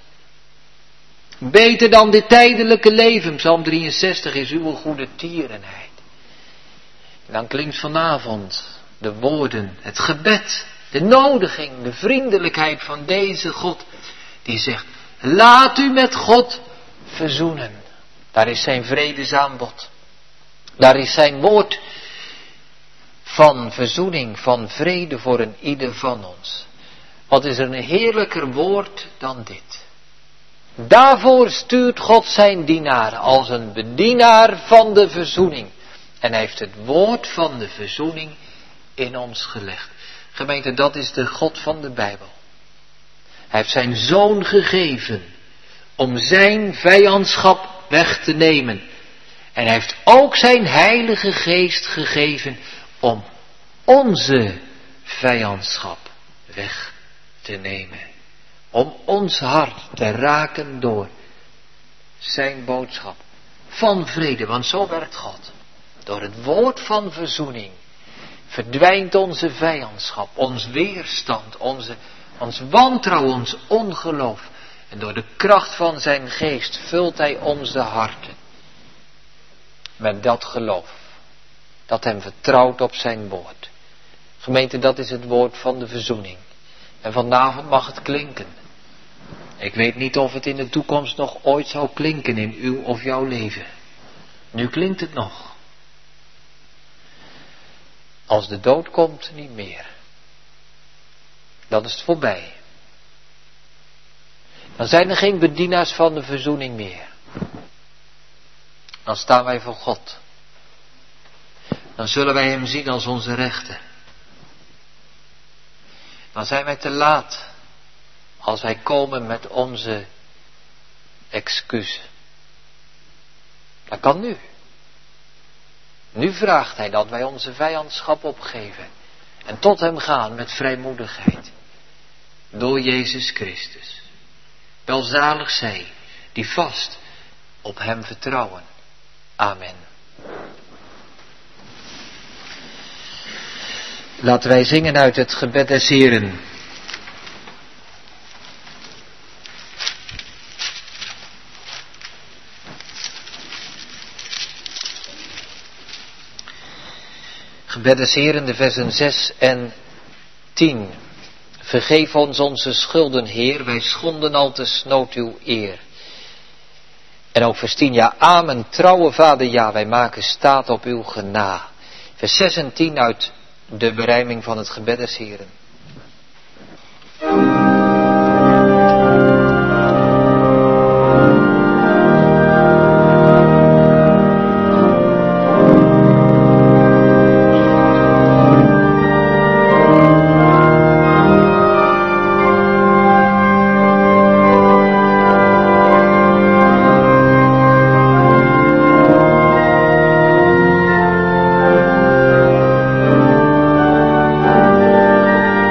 Beter dan dit tijdelijke leven, Psalm drieënzestig, is uw goede tierenheid. Dan klinkt vanavond de woorden, het gebed, de nodiging, de vriendelijkheid van deze God. Die zegt, laat u met God verzoenen. Daar is zijn vredesaanbod. Daar is zijn woord van verzoening, van vrede voor een ieder van ons. Wat is er een heerlijker woord dan dit? Daarvoor stuurt God zijn dienaar als een bedienaar van de verzoening. En hij heeft het woord van de verzoening in ons gelegd. Gemeente, dat is de God van de Bijbel. Hij heeft zijn zoon gegeven om zijn vijandschap weg te nemen. En hij heeft ook zijn heilige geest gegeven om onze vijandschap weg te nemen. Om ons hart te raken door zijn boodschap van vrede. Want zo werkt God. Door het woord van verzoening verdwijnt onze vijandschap, ons weerstand, onze, ons wantrouwen, ons ongeloof. En door de kracht van zijn geest vult hij onze harten met dat geloof. Dat hem vertrouwt op zijn woord. Gemeente, dat is het woord van de verzoening. En vanavond mag het klinken. Ik weet niet of het in de toekomst nog ooit zal klinken in uw of jouw leven. Nu klinkt het nog. Als de dood komt, niet meer. Dan is het voorbij. Dan zijn er geen bedienaars van de verzoening meer. Dan staan wij voor God. Dan zullen wij hem zien als onze rechter. Dan zijn wij te laat als wij komen met onze excuus. Dat kan nu. Nu vraagt hij dat wij onze vijandschap opgeven en tot hem gaan met vrijmoedigheid. Door Jezus Christus. Welzalig zij die vast op hem vertrouwen. Amen. Laten wij zingen uit het gebed des Heren. Gebed des Heren, de versen zes en tien. Vergeef ons onze schulden, Heer, wij schonden al te snood uw eer. En ook vers tien, ja, amen, trouwe Vader, ja, wij maken staat op uw gena. Vers zes en tien uit de berijming van het gebed des Heren. Amen.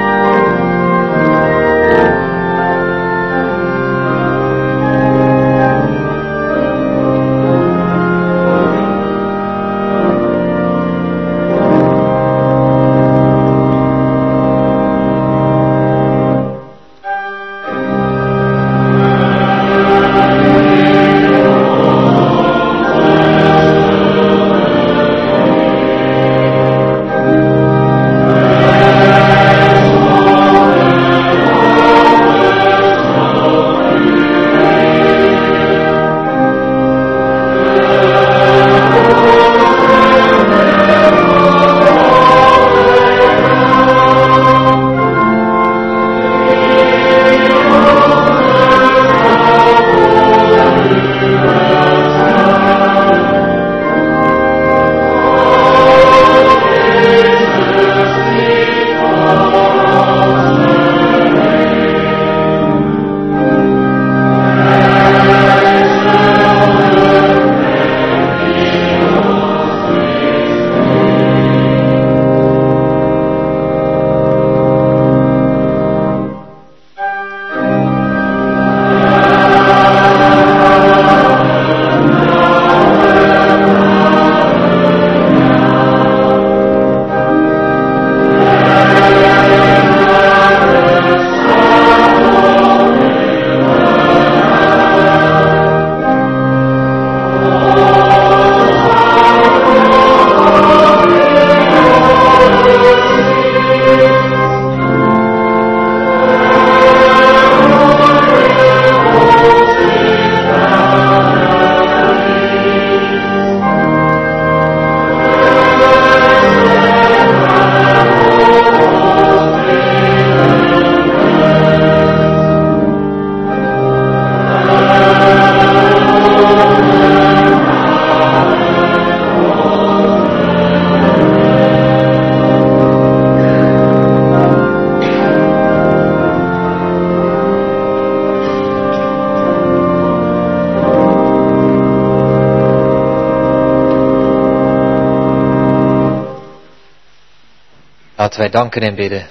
Laten wij danken en bidden.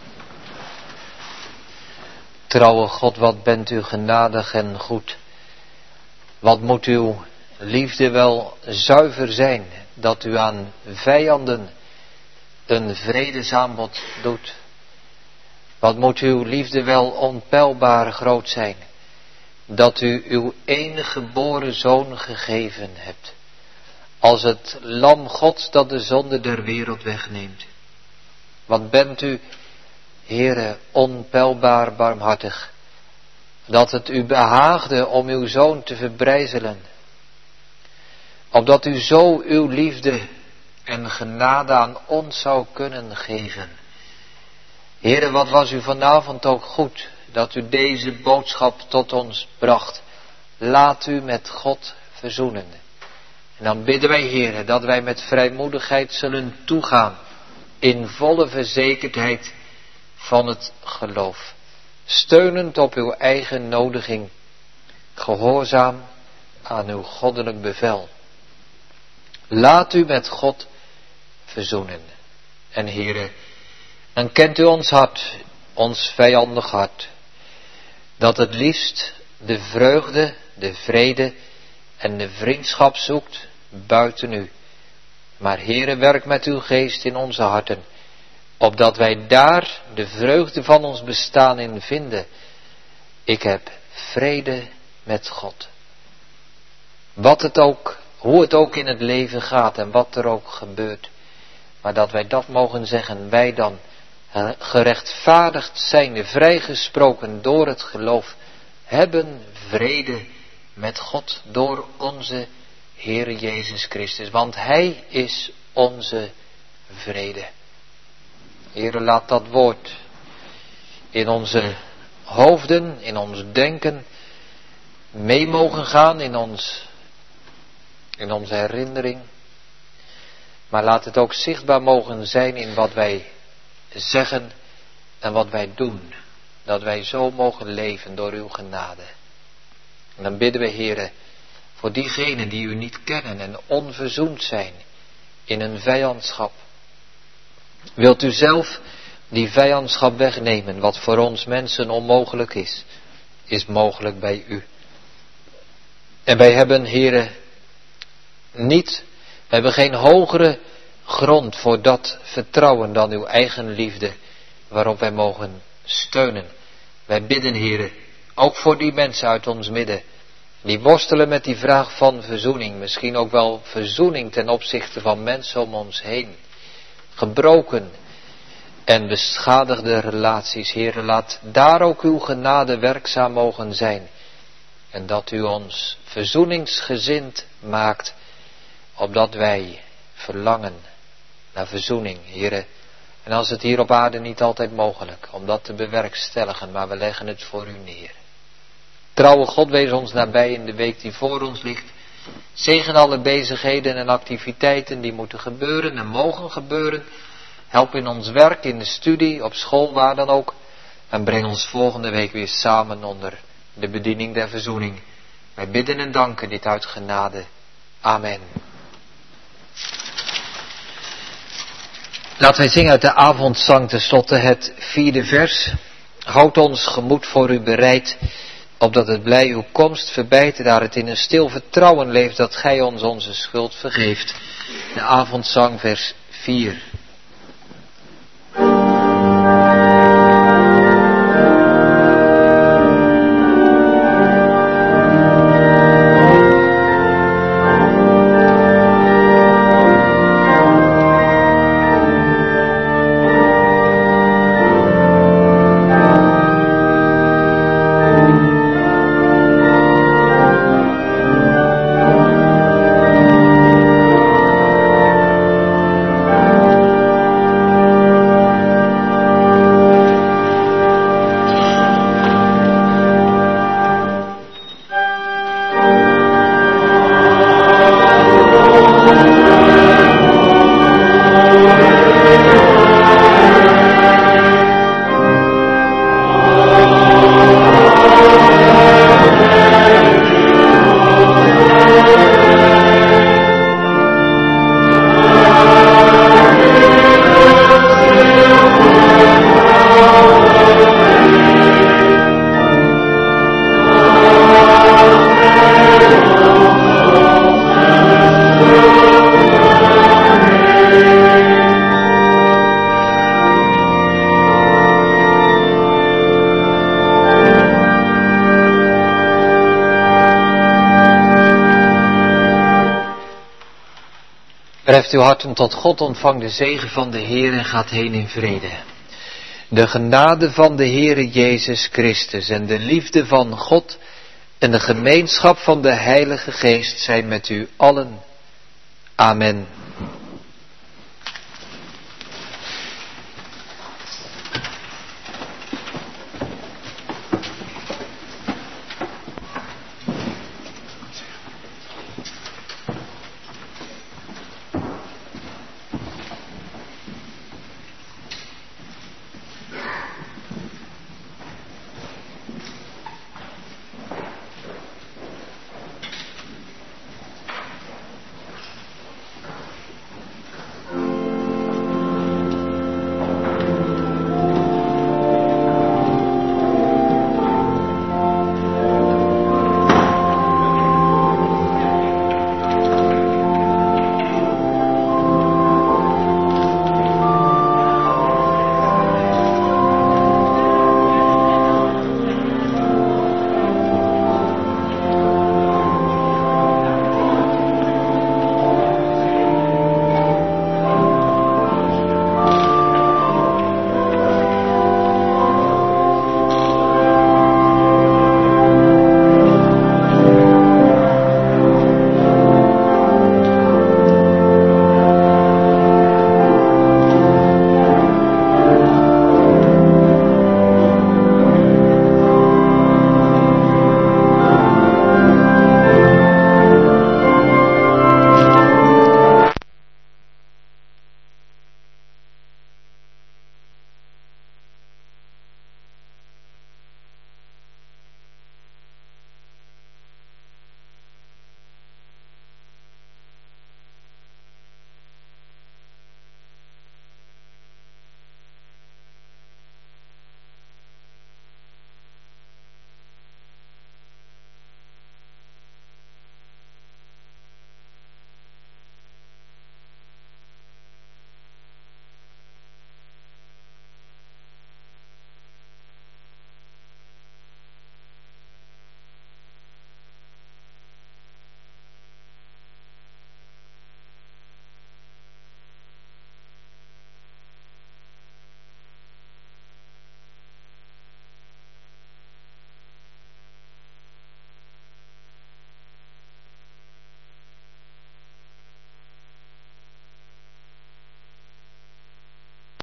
Trouwe God, wat bent u genadig en goed. Wat moet uw liefde wel zuiver zijn, dat u aan vijanden een vredesaanbod doet. Wat moet uw liefde wel onpeilbaar groot zijn, dat u uw enige geboren zoon gegeven hebt, als het lam Gods dat de zonde der wereld wegneemt. Wat bent u, Heere, onpeilbaar barmhartig, dat het u behaagde om uw zoon te verbrijzelen, opdat u zo uw liefde en genade aan ons zou kunnen geven. Heere, wat was u vanavond ook goed, dat u deze boodschap tot ons bracht. Laat u met God verzoenen. En dan bidden wij, Heere, dat wij met vrijmoedigheid zullen toegaan, in volle verzekerdheid van het geloof, steunend op uw eigen nodiging, gehoorzaam aan uw goddelijk bevel. Laat u met God verzoenen. En Heere, dan kent u ons hart, ons vijandig hart, dat het liefst de vreugde, de vrede en de vriendschap zoekt buiten u. Maar Heere, werk met uw geest in onze harten, opdat wij daar de vreugde van ons bestaan in vinden. Ik heb vrede met God. Wat het ook, hoe het ook in het leven gaat en wat er ook gebeurt. Maar dat wij dat mogen zeggen, wij dan, gerechtvaardigd zijnde, vrijgesproken door het geloof, hebben vrede met God door onze Heere Jezus Christus. Want Hij is onze vrede. Heere, laat dat woord in onze hoofden, in ons denken, mee mogen gaan in ons, in onze herinnering. Maar laat het ook zichtbaar mogen zijn in wat wij zeggen en wat wij doen. Dat wij zo mogen leven door uw genade. En dan bidden we, Heere, voor diegenen die u niet kennen en onverzoend zijn in een vijandschap. Wilt u zelf die vijandschap wegnemen, wat voor ons mensen onmogelijk is, is mogelijk bij u. En wij hebben, Heere, niet, we hebben geen hogere grond voor dat vertrouwen dan uw eigen liefde, waarop wij mogen steunen. Wij bidden, Heere, ook voor die mensen uit ons midden, die worstelen met die vraag van verzoening, misschien ook wel verzoening ten opzichte van mensen om ons heen. Gebroken en beschadigde relaties, Heere, laat daar ook uw genade werkzaam mogen zijn. En dat u ons verzoeningsgezind maakt, opdat wij verlangen naar verzoening, Heere. En als het hier op aarde niet altijd mogelijk om dat te bewerkstelligen, maar we leggen het voor u neer. Trouwe God, wees ons nabij in de week die voor ons ligt. Zegen alle bezigheden en activiteiten die moeten gebeuren en mogen gebeuren. Help in ons werk, in de studie, op school, waar dan ook. En breng ons volgende week weer samen onder de bediening der verzoening. Wij bidden en danken dit uit genade. Amen. Laten wij zingen uit de avondzang tenslotte het vierde vers. Houd ons gemoed voor u bereid, opdat het blij uw komst verbijt, daar het in een stil vertrouwen leeft dat gij ons onze schuld vergeeft. De avondzang vers vier. Thank you. Verheft uw harten tot God, ontvang de zegen van de Heer en gaat heen in vrede. De genade van de Heere Jezus Christus en de liefde van God en de gemeenschap van de Heilige Geest zijn met u allen. Amen.